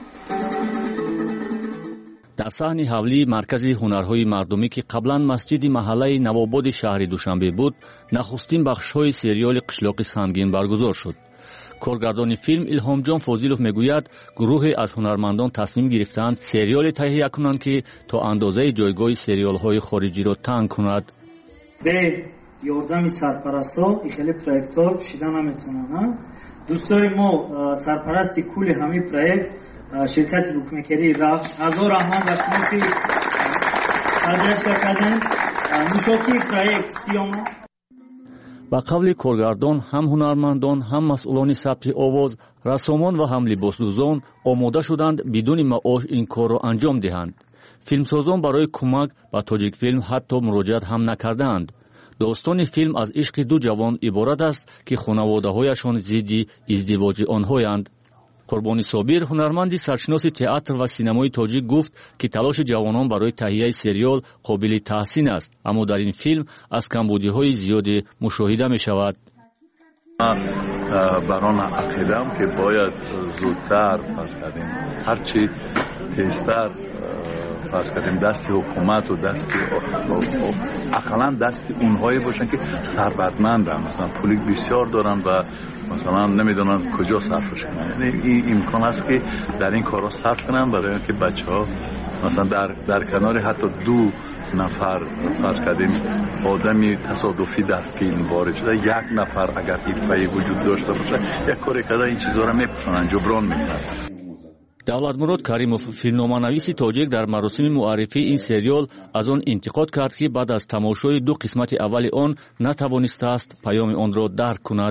در صحن حولی مرکز هنرهای مردمی که قبلا مسجد محله نواباد شهر دوشنبه بود، نخستین بخش‌های سریال قشلاق سنگین برگزار شد. کارگردان فیلم الهامجان فاضلوف میگوید گروه از هنرمندان تصمیم گرفتند سریال تهیه کنند که تا اندازه جایگاه سریال‌های خارجی را تنگ کند. به یاردم سرپرستا خیلی پروژه‌ها شیده نمیتونن. دوستای ما سرپرستی کل همه پروژه شرکت بوکمکری رخش هزار رحمان و شما که تدریس کردن مشاکی پروژه سیاما. با قول کارگردان هم هنرمندان هم مسئولان ثبت آواز، رسامان و هم لباسدوزان آماده شدند بدون معاش این کار را انجام دهند. فیلمسازان برای کمک به تاجیک فیلم حتی مراجعت هم نکردند. داستان فیلم از عشق دو جوان عبارت است که خانواده‌هایشان ضد ازدواج آنهایند. قربانی صابر هنرمندی سرشناس تئاتر و سینمای تاجیک گفت که تلاش جوانان برای تهیه سریال قابل تحسین است، اما در این فیلم از کمبودی‌های زیادی مشاهده می‌شود. من بر آن عقیده‌ام که باید زودتر فرض کردیم هرچی تیزتر فرض کردیم دست حکومت و دست اقلا دست اونهایی باشن که ثروتمندن، مثلا پولی بسیار دارن و مثلا نمیدونن کجا صرفش کنن. یعنی این امکان است که در این کارا صرف کنن برای اینکه بچه‌ها مثلا در در کنار حتی دو نفر فرض کردیم آدمی تصادفی در فیلم وارد شده، یک نفر اگر حرفه‌ای وجود داشته باشه یک کاری کرده این چیزا رو میپوشونن، جبران میکنن. давлатмурод каримов филмноманависи тоҷик дар маросими муаррифии ин сериол аз он интиқод кард ки баъд аз тамошои ду қисмати аввали он натавонистааст паёми онро дарк кунад.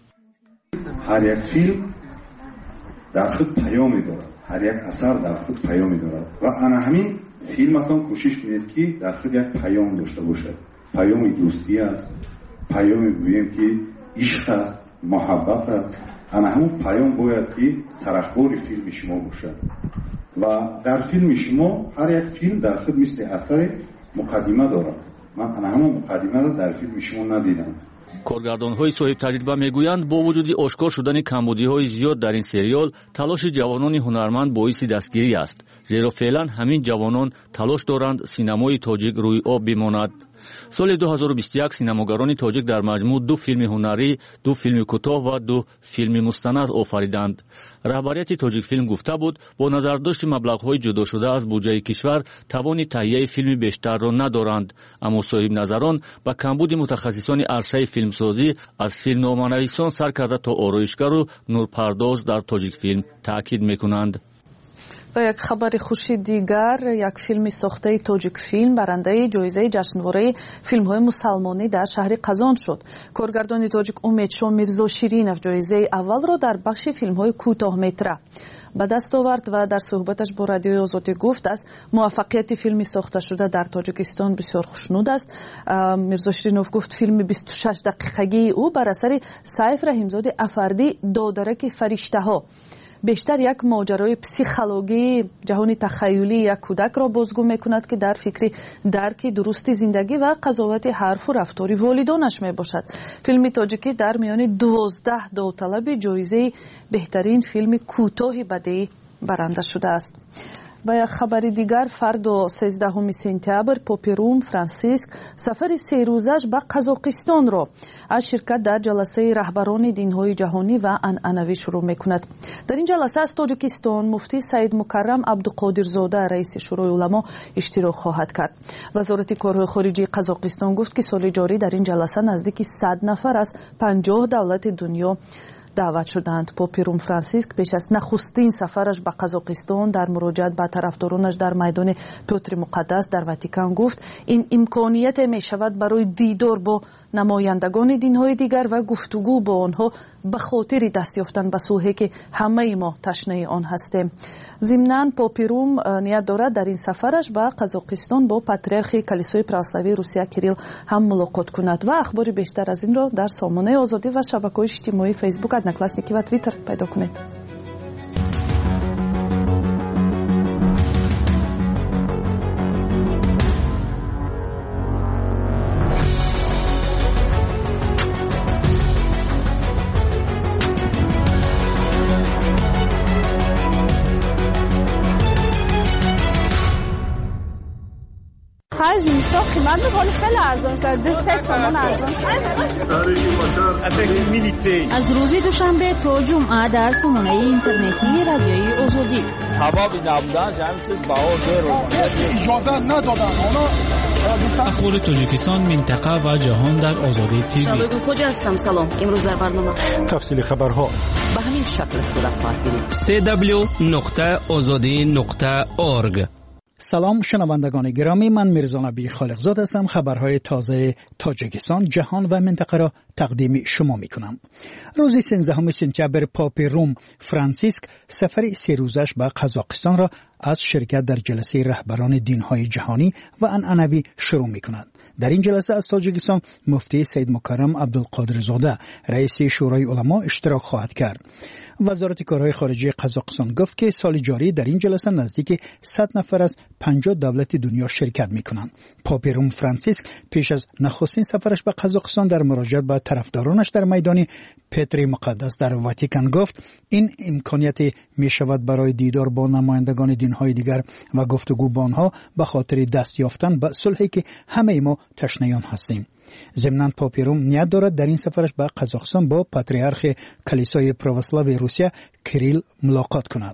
ҳар як филм дар худ паёме дорад, ҳар як асар дар худ паёме дорад ва ана ҳамин филматон кӯшиш кунед ки дар худ як паём дошта бошад. паёми дӯстӣ аст, паёми гӯем ки ишқ аст, муҳаббат аст. ана ҳамон паём бояд ки сарахбори филми шумо бошад ва дар филми шумо ҳар як филм дар худ мисли асаре муқаддима дорад. ман ана ҳамон муқаддимаро дар филми шумо надидам. коргардонҳои соҳибтаҷриба мегӯянд бо вуҷуди ошкор шудани камбудиҳои зиёд дар ин сериол талоши ҷавонони ҳунарманд боиси дастгирӣ аст, зеро феълан ҳамин ҷавонон талош доранд синамои тоҷик рӯи об бимонад. соли ду ҳазору бисту як синамогарони тоҷик дар маҷмӯъ ду филми ҳунарӣ, ду филми кӯтоҳ ва ду филми мустанад офариданд. раҳбарияти тоҷикфилм гуфта буд бо назардошти маблағҳои ҷудошуда аз буҷаи кишвар тавони таҳияи филми бештарро надоранд, аммо соҳибназарон ба камбуди мутахассисони аршаи филмсозӣ аз филмноманависон сар карда то ороишгару нурпардоз дар тоҷикфилм таъкид мекунанд. و یک خبر خوشی دیگر، یک فیلم ساخته تاجیک فیلم برنده جایزه جشنواره فیلم‌های مسلمانی در شهر قزان شد. کارگردان تاجیک امیدشاه میرزا شیرینов جایزه اول را در بخش فیلم‌های کوتاه‌متر به دست آورد و در صحبتش با رادیوی آزادی گفت از موفقیت فیلمی ساخته شده در تاجیکستان بسیار خوشنود است. میرزا شیرینov گفت فیلم بیست و شش دقیقگی او بر اثر سیف رحیمزاده افردی دادرک فرشته ها بیشتر یک ماجرای پسیخولوژی جهانی تخیلی یک کودک را بازگو میکند که در فکر درک درست زندگی و قضاوت حرف و رفتار والدانش می باشد. فیلم تاجیکی در میان دوازده داوطلب جایزه بهترین فیلم کوتاه بدیعی برنده شده است. و یک خبر دیگر، فردا سیزدهم سپتامبر پاپ روم فرانسیسک سفر سه روزش به قزاقستان را از شرکت در جلسه رهبران دین‌های جهانی و عنعنوی شروع می‌کند. در این جلسه از تاجیکستان مفتی سید مکرم عبدالقادرزاده رئیس شورای علما اشتراک خواهد کرد. وزارت کارهای خارجه قزاقستان گفت که سال جاری در این جلسه نزدیک صد نفر از پنجاه دولت دنیا دعوت شدند. پاپ روم فرانسیسک پیش از نخستین سفرش به قزاقستان در مراجعت به طرفدارانش در میدان پیوتر مقدس در واتیکان گفت این امکانیت می شود برای دیدار با نمایندگان دین‌های دیگر و گفتگو با آنها به خاطر دست یافتن به صلحی که همه ما تشنه آن هستیم. ضمناً پاپ روم نیت دارد در این سفرش به قزاقستان با پاتریارخ کلیسای پراسلاوی روسیه کریل هم ملاقات کند. و اخبار بیشتر از این را در سامانه آزادی و شبکه‌های اجتماعی فیسبوک، ادناکلاسنیکی و توییتر پیدا کنید. خرج اینجا قیمت می‌کنه خیلی ارزان است. دست سامان ارزان است. از روز دوشنبه تا جمعه در سامانه اینترنتی رادیوی آزادی. ثوابی نبودن همین چیز باور رو اجازه ندادن. اخبار تاجیکستان، منطقه و جهان در آزادی تیوی. شاید خوجا هستم. سلام. امروز در برنامه تفصیل خبرها به همین شکل صورت خواهد گرفت. سی دبلیو نقطه آزادی نقطه اورگ. سلام شنوندگان گرامی، من میرزا نبی خالقزاد هستم. خبرهای تازه تاجیکستان، جهان و منطقه را تقدیم شما می کنم. روز سیزدهم سپتامبر پاپ روم فرانسیسک سفر سه روزش به قزاقستان را از شرکت در جلسه رهبران دین‌های جهانی و عنعنوی شروع می کند. در این جلسه از تاجیکستان مفتی سید مکرم عبدالقادرزاده رئیس شورای علما اشتراک خواهد کرد. وزارت کارهای خارجه قزاقستان گفت که سال جاری در این جلسه نزدیک صد نفر از پنجاه دولت دنیا شرکت می‌کنند. پاپ روم فرانسیسک پیش از نخستین سفرش به قزاقستان در مراجعت به طرفدارانش در میدان پیوتر مقدس در واتیکان گفت این امکانیت می‌شود برای دیدار با نمایندگان دین‌های دیگر و گفتگو با آنها به خاطر دست یافتن به صلحی که همه ما تشنه آن هستیم. ضمناً پاپ روم نیت دارد در این سفرش به قزاقستان با پاتریارخ کلیسای پراسلاوی روسیه کریل ملاقات کند.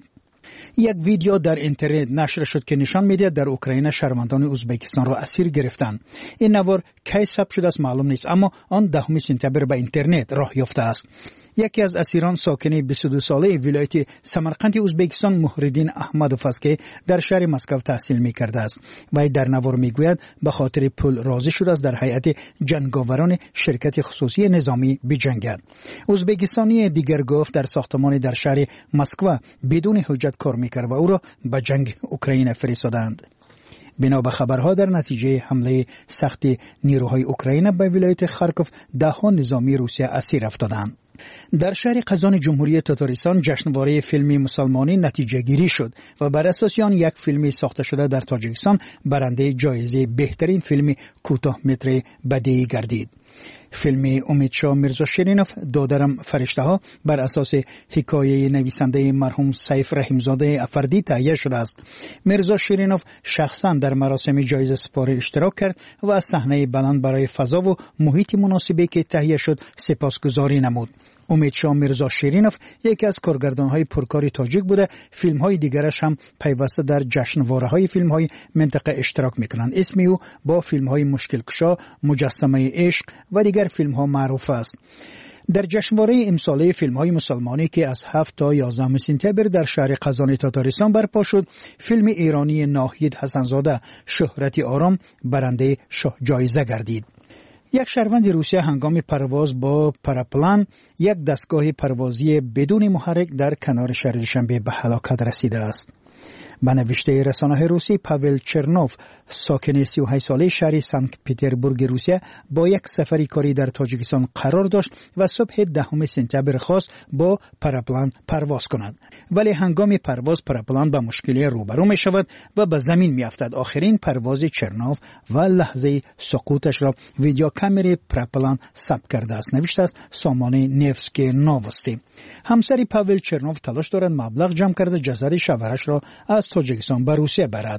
یک ویدیو در اینترنت نشر شد که نشان می‌دهد در اوکراین شهروندان ازبکستان را اسیر گرفتند. این نوار کی ثبت شده است معلوم نیست، اما آن دهم سپتامبر به اینترنت راه یافته است. یکی از اسیران ساکن بیست و دو ساله ولایت سمرقند ازبکستان محردین احمدوف است که در شهر مسکو تحصیل می‌کرده است. وی در نوار میگوید به خاطر پول راضی شده است در هیئت جنگاوران شرکت خصوصی نظامی بجنگد. ازبکستانی دیگر گفت در ساختمانی در شهر مسکو بدون حجت کار می‌کرد و او را به جنگ اوکراین فرستادند. بنا به خبرها در نتیجه حمله سخت نیروهای اوکراین به ولایت خارکوف ده‌ها نظامی روسیه اسیر افتادند. در شهر قزان جمهوری تاتارستان جشنواره فیلم مسلمانی نتیجه گیری شد و بر اساس آن یک فیلم ساخته شده در تاجیکستان برنده جایزه بهترین فیلم کوتاه متر بدیعی گردید. فیلم امیدشاه میرزا شیرینov دادرم فرشته ها بر اساس حکایه نویسنده مرحوم سیف رحیمزاده افردی تهیه شده است. میرزا شیرینov شخصا در مراسم جایزه سپاری اشتراک کرد و از صحنه بلند برای فضا و محیط مناسبی که تهیه شد سپاسگزاری نمود. امیدشاه میرزا شیرینov یکی از کارگردان‌های پرکار تاجیک بوده. فیلم‌های دیگرش هم پیوسته در جشنواره‌های فیلم‌های منطقه اشتراک می‌کنند. اسم او با فیلم‌های مشکل کشا، مجسمه عشق و دیگر فیلم‌ها معروف است. در جشنواره امساله فیلم‌های مسلمانی که از هفت تا یازده سپتامبر در شهر قزان تاتارستان برپا شد، فیلم ایرانی ناهید حسنزاده شهرت آرام برنده جایزه گردید. یک شهروند روسیه هنگام پرواز با پراپلان یک دستگاه پروازی بدون محرک در کنار شهر دوشنبه به هلاکت رسیده است. به نوشته رسانه روسی، پاول چرنوف ساکن سی و هشت ساله شهر سنت پترزبورگ روسیه با یک سفری کاری در تاجیکستان قرار داشت و صبح دهم سپتامبر خواست با پراپلان پرواز کند، ولی هنگام پرواز پراپلان با مشکلی روبرو می شود و به زمین می افتد. آخرین پرواز چرنوف و لحظه سقوطش را ویدیو کامری پراپلان ثبت کرده است، نوشته است سامانه نیفسکی نووستی. همسر پاول چرنوف تلاش دارد مبلغ جمع کرده جسد شوهرش را از تاجیکستان به روسیه برد.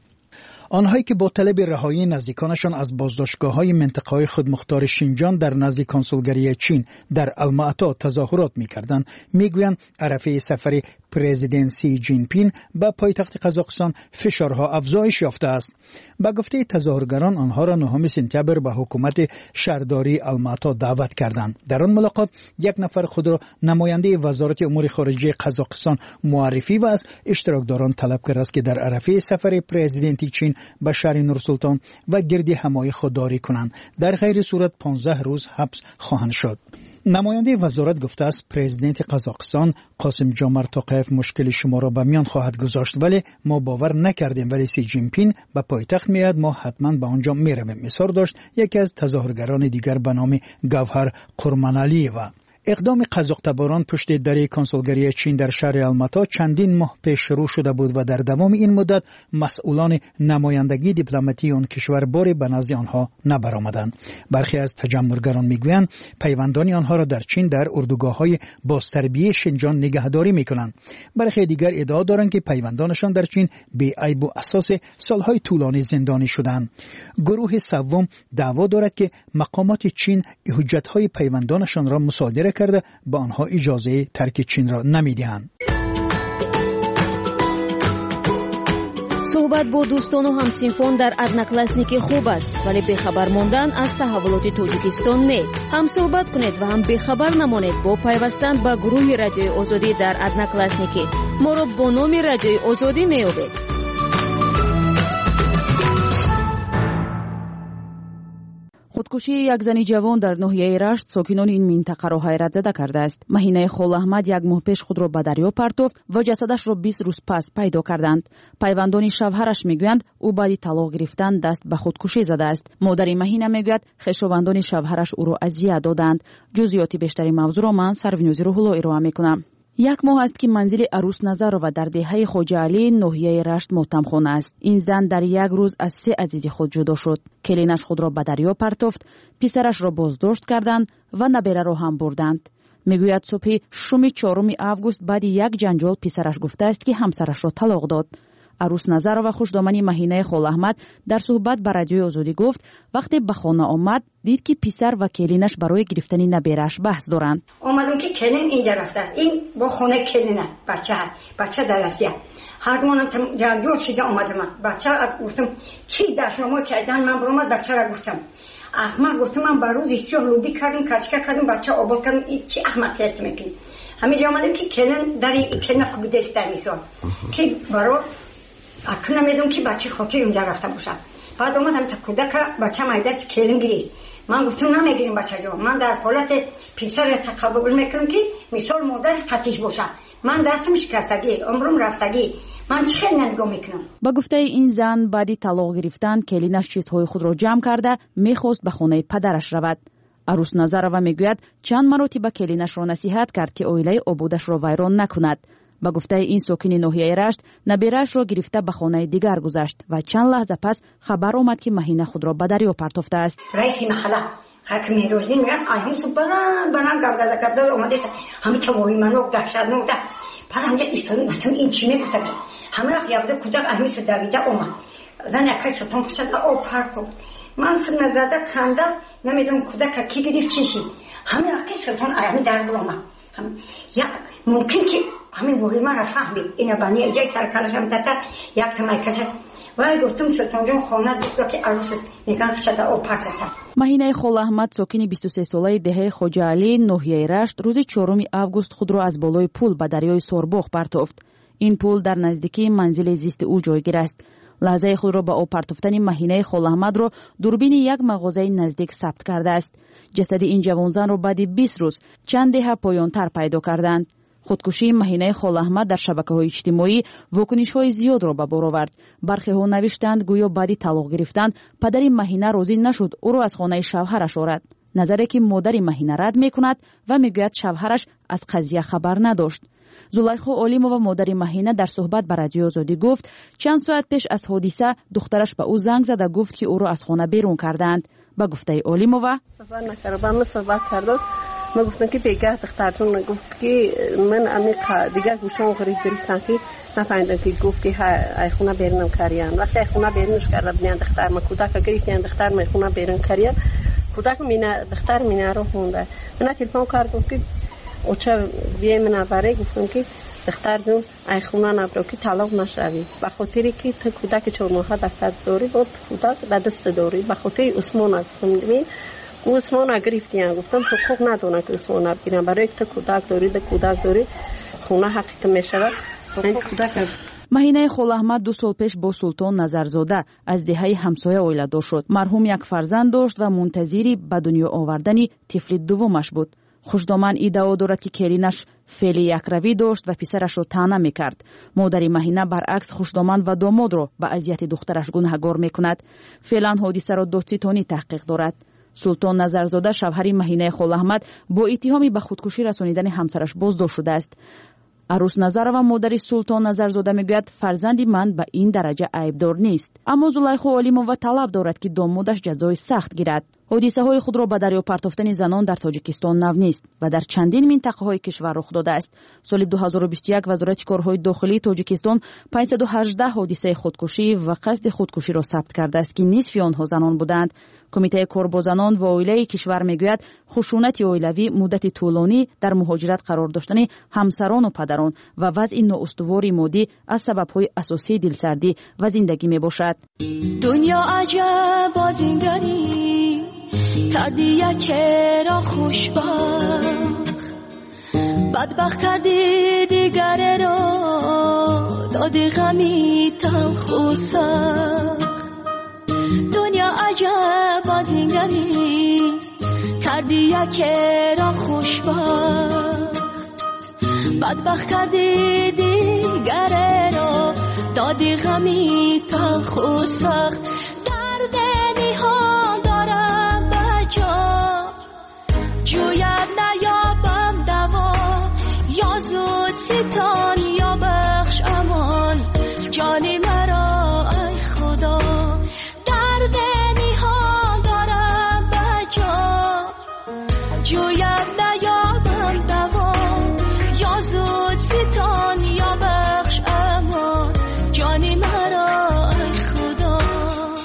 آنهایی که با طلب رهایی نزدیکانشان از بازداشتگاه‌های منطقه‌های خودمختار شینجان در نزد کنسولگری چین در الماتا تظاهرات می‌کردند، می‌گویند عرفه سفر پرزیدنت سی جین پینگ به پایتخت قزاقستان فشارها افزایش یافته است. با گفته تظاهرگران آنها را نهم سپتامبر به حکومت شهرداری الماتا دعوت کردند. در آن ملاقات یک نفر خود را نماینده وزارت امور خارجه قزاقستان معرفی و از اشتراکداران طلب کرد است که در عرفه سفر پرزیدنت چین به شهر نورسلطان و گرد همایی خودداری کنند، در غیر صورت پانزده روز حبس خواهند شد. نماینده وزارت گفته است پرزیدنت قزاقستان قاسم جمعت توقیف مشکل شما را به میان خواهد گذاشت، ولی ما باور نکردیم ولی سی جین پینگ به پایتخت میاد، ما حتما به آنجا میرویم، اظهار داشت یکی از تظاهرگران دیگر به نام گوهر قرمانعلی‌یوه. اقدام قزاق‌تباران پشت در کنسولگری چین در شهر الماتا چندین ماه پیش شروع شده بود و در دوام این مدت مسئولان نمایندگی دیپلماتی آن کشور باری به نزد آنها نبرآمدند. برخی از تجمهرگران میگویند پیوندان آنها را در چین در اردوگاه‌های بازتربیه شینجان نگهداری میکنند. برخی دیگر ادعا دارند که پیوندانشان در چین بی عیب و اساس سالهای طولانی زندانی شدند. گروه سوم دعوا دارد که مقامات چین حجت‌های پیوندانشان را مصادره کرده با آنها اجازه ترک چین را نمیدهند. صحبت با دوستان و همسینفان در ادناکلاسنیک خوب است، ولی بخبر ماندن از تحولات تاجیکستان نه. هم صحبت کنید و هم بخبر نمانید با پیوستن به گروه رادیوی آزادی در ادناکلاسنیک. ما را با نام رادیوی آزادی میابید. خودکشی یک زن جوان در ناحیه رشت ساکنان این منطقه را حیرت زده کرده است. مهینه خال احمد یک ماه پیش خود را به دریا پرتافت و جسدش را بیست روز پس پیدا کردند. پیوندان شوهرش میگویند او بعد طلاق گرفتن دست به خودکشی زده است. مادر مهینه میگوید خویشاوندان شوهرش او را اذیت دادند. جزئیات بیشتری موضوع را من سروینوزی روح الله ارائه میکنم. یک ماه است که منزل عروس نظرова در دهه خواجه علی ناحیه رشت ماتمخانه است. این زن در یک روز از سه عزیز خود جدا شد. کلینش خود را به دریا پرتافت، پسرش را بازداشت کردند و نبیره را هم بردند. میگوید صبح شوم چهارم آگوست بعد یک جنجال پسرش گفته است که همسرش را طلاق داد. عروس نظرова خوشدامنی مهینه خال احمد در صحبت با رادیوی آزادی گفت وقتی به خانه آمد دید که پسر و کلینش برای گرفتن نبیرش بحث دارند. اومدم که کلین اینجا رفته است، این با خونه کلینه، بچه بچه درسیه هر دومون جنجال شده. اومدم بچه گفتم چی در شما کردن؟ من برام بچه را گفتم احمد، گفتم من بروز ایشو لودی کردم کچکا کردم بچه آباد کردم، این چی احمقیت میکنی؟ همینجا اومدم که کلین در کلین خوبیده است در میسان که برای اکنه میدونم که بچه خاطر اونجا رفته باشه. بعد اومدم تا کودک بچه مایدت کلین گیرید. من گفتم نمیگیریم بچه جا، من در حالت پسر تقبل میکنم که مثال مادرش قطیش باشه. من دستم شکستگی، عمرم رفتگی، من چه خیلی نگاه میکنم. با گفته این زن بعدی طلاق گرفتن کلینش چیزهای خود را جمع کرده میخواست به خانه پدرش رود. عروس نظرова میگوید چند مرتبه کلینش را نصیحت کرد که عائله آبادش را ویران نکند. با گفته این ساکن ناحیه رشت نبیرش را گرفته به خانه دیگر گذشت و چند لحظه پس خبر آمد که مهینه خود را به دریا پرتافته است. رئیس محله حاکم روزی میگن آیون سو بران بران گردد گردد اومده همه توهی منو داشت نو ده پس همجا ایستادم گفتم این چی میگفته همه وقت یابده کودک اهمی سو دویده اومد زن یکی ستون فشد او پرکو من نزده کنده نمیدونم کودک کی گرفت چی شد همه وقت ستون اهمی در اومد یا ممکن که همین مهمه را فهمید اینا بانی اجای سرکارشم دادن یک تمایکشه ولی گفتم سلطان جان خانه دوستا که عروس میگن شده او پرتتا. маҳинаи хол аҳмад сокини бисту се солаи деҳаи хоҷаалӣ ноҳияи рашт рӯзи чоруми август худро аз болои пул ба дарёи сорбоғ партофт. ин пул дар наздикии манзили зисти ӯ ҷойгир аст. лаҳзаи худро ба об партофтани маҳинаи хол аҳмадро дурбини як мағозаи наздик сабт кардааст. ҷасади ин ҷавонзанро баъди бист рӯз чанд деҳа поёнтар пайдо карданд. худкушии маҳинаи хол аҳмад дар шабакаҳои иҷтимоӣ вокунишҳои зиёдро ба бор овард. бархеҳо навиштанд гӯё баъди талоқ гирифтан падари маҳина розӣ нашуд ӯро аз хонаи шавҳараш орад. назаре ки модари маҳина рад мекунад ва мегӯяд шавҳараш аз қазия хабар надошт. зулайхо олимова модари маҳина дар суҳбат ба радиои озодӣ гуфт чанд соат пеш аз ҳодиса духтараш ба ӯ занг зада гуфт ки ӯро аз хона берун карданд. ба гуфтаи олимова ما گفتم که بگه دخترتون گفت که من عمیق دیگه گوشام غریب گرفتن که نفهمیدم که گفت که ای خونه بیرونم کردن. وقتی ای خونه بیرونش کرده بودن دختر ما کودک گرفتن دختر ما خونه بیرون کردن کودک مینا دختر مینا رو خونده. من تلفن کردم که اوچه بیای من برای گفتم که دختر جون ای خونه نبرو که طلاق نشوی به خاطری که تو کودک چهار ماهه دست داری بود کودک در دست داری به خاطر عثمان گفتم عثمان گرفتیم گفتم تو خوب ندونه که عثمان بگیرم برای تو کودک داری ده کودک داری خونه حقیقت میشه این کودک. маҳинаи хол аҳмад ду сол пеш бо султон назарзода аз деҳаи ҳамсоя оиладор шуд. марҳум як фарзанд дошт ва мунтазири ба дунё овардани тифли дуввумаш буд. хушдоман иддао дорад ки келинаш феъли якравӣ дошт ва писарашро таъна мекард. модари маҳина баръакс хушдоман ва домодро ба азияти духтараш гунаҳгор мекунад. феълан ҳодисаро додситонӣ таҳқиқ дорад. султон назарзода шавҳари маҳинаи хол аҳмад бо иттиҳоми ба худкушӣ расонидани ҳамсараш боздошт шудааст. арус назарова модари султон назарзода мегӯяд фарзанди ман ба ин дараҷа айбдор нест, аммо зулайхо олимова талаб дорад ки домодаш ҷазои сахт гирад. ҳодисаҳои худро ба дарё партофтани занон дар тоҷикистон нав нест ва дар чандин минтақаҳои кишвар рух додааст. соли дуҳазору бисту як вазорати корҳои дохилии тоҷикистон панҷсаду ҳаждаҳ ҳодисаи худкушӣ ва қасди худкуширо сабт кардааст ки нисфи онҳо занон буданд. комитаи кор бо занон ва оилаи кишвар мегӯяд хушунати оилавӣ муддати тӯлонӣ дар муҳоҷират қарор доштани ҳамсарону падарон ва вазъи ноустувори моддӣ аз сабабҳои асосии дилсардӣ ва зиндагӣ мебошад. дунё аҷаб бозингарӣ кардӣ якеро хушбахт бадбахт кардӣ дигареро доди ғами талху сахт. دنیا عجب بازینگری کردی یکی را خوشبخت بدبخت کردی دیگره را دادی غمی تلخ و سخت. درد نیهان دارم بجا جوید نیابم دوا یا زود ستان یا بخش امان جانی مرا ای خدا. دردنی ها دارم بجا جویم نیابم دوا یا زود ستان یا بخش امان جانی مرا ای خدا.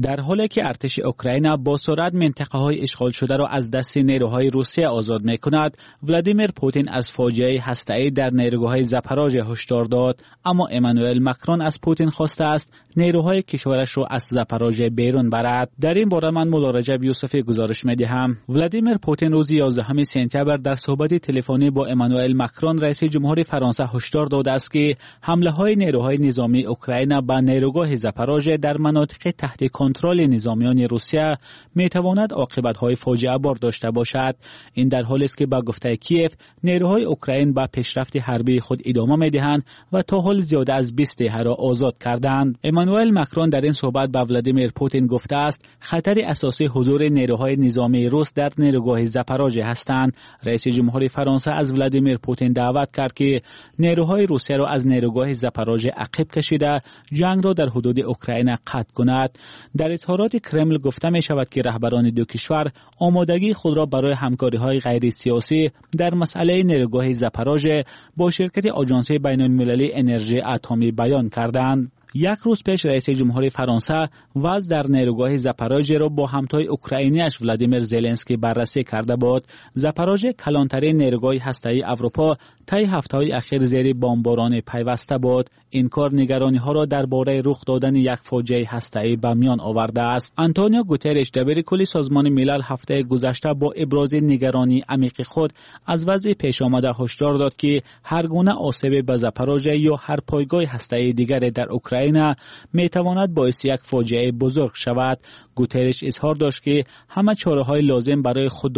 در حالی که ارتش اوکراین با سرعت منطقه‌های اشغال شده را از دست نیروهای روسیه آزاد می‌کند، ولادیمیر پوتین از فاجعه هسته‌ای در نیروگاه زاپاروژه هشدار داد، اما امانوئل ماکرون از پوتین خواسته است نیروهای کشورش را از زاپاروژه بیرون برد. در این باره من مولا رجب یوسفی گزارش می‌دهم. ولادیمیر پوتین روز یازدهم سپتامبر در صحبت تلفنی با امانوئل ماکرون رئیس جمهوری فرانسه هشدار داده است که حمله‌های نیروهای نظامی اوکراین به نیروگاه زاپاروژه در مناطق تحت کنترل نظامیان روسیه می‌تواند عاقبت‌های فاجعه بار داشته باشد. این در حالی است که با گفته کیف نیروهای اوکراین به پیشرفت حربی خود ادامه می‌دهند و تا حال زیاده از بیست دیه را آزاد کردند. امانوئل ماکرون در این صحبت به ولادیمیر پوتین گفته است خطر اساسی حضور نیروهای نظامی روس در نیروگاه زاپاروژه هستند. رئیس جمهوری فرانسه از ولادیمیر پوتین دعوت کرد که نیروهای روسیه را از نیروگاه زاپاروژه عقب کشیده جنگ را در حدود اوکراین قطع کند. در اظهارات کرمل گفته می شود که رهبران دو کشور آمادگی خود را برای همکاری‌های غیر سیاسی در مسئله نیروگاه زاپاروژه با شرکت آژانس بین‌المللی انرژی اتمی بیان کردند. یک روز پیش رئیس جمهوری فرانسه وضع در نیروگاه زاپاروژه را با همتای اوکراینیش ولادیمیر زلنسکی بررسی کرده بود. زاپاروژه کلانترین نیروگاه هسته‌ای اروپا طی هفته‌های اخیر زیر بمباران پیوسته بود. این کار نگرانی‌ها را درباره رخ دادن یک فاجعه هسته‌ای به میان آورده است. آنتونیو گوترش دبیر کل سازمان ملل هفته گذشته با ابراز نگرانی عمیق خود از وضع پیش آمده هشدار داد که هر گونه آسیب به زاپاروژه یا هر پایگاه هسته‌ای دیگری در اوکراین می تواند باعث یک فاجعه بزرگ شود. گوترش اظهار داشت که همه چاره‌های لازم برای خود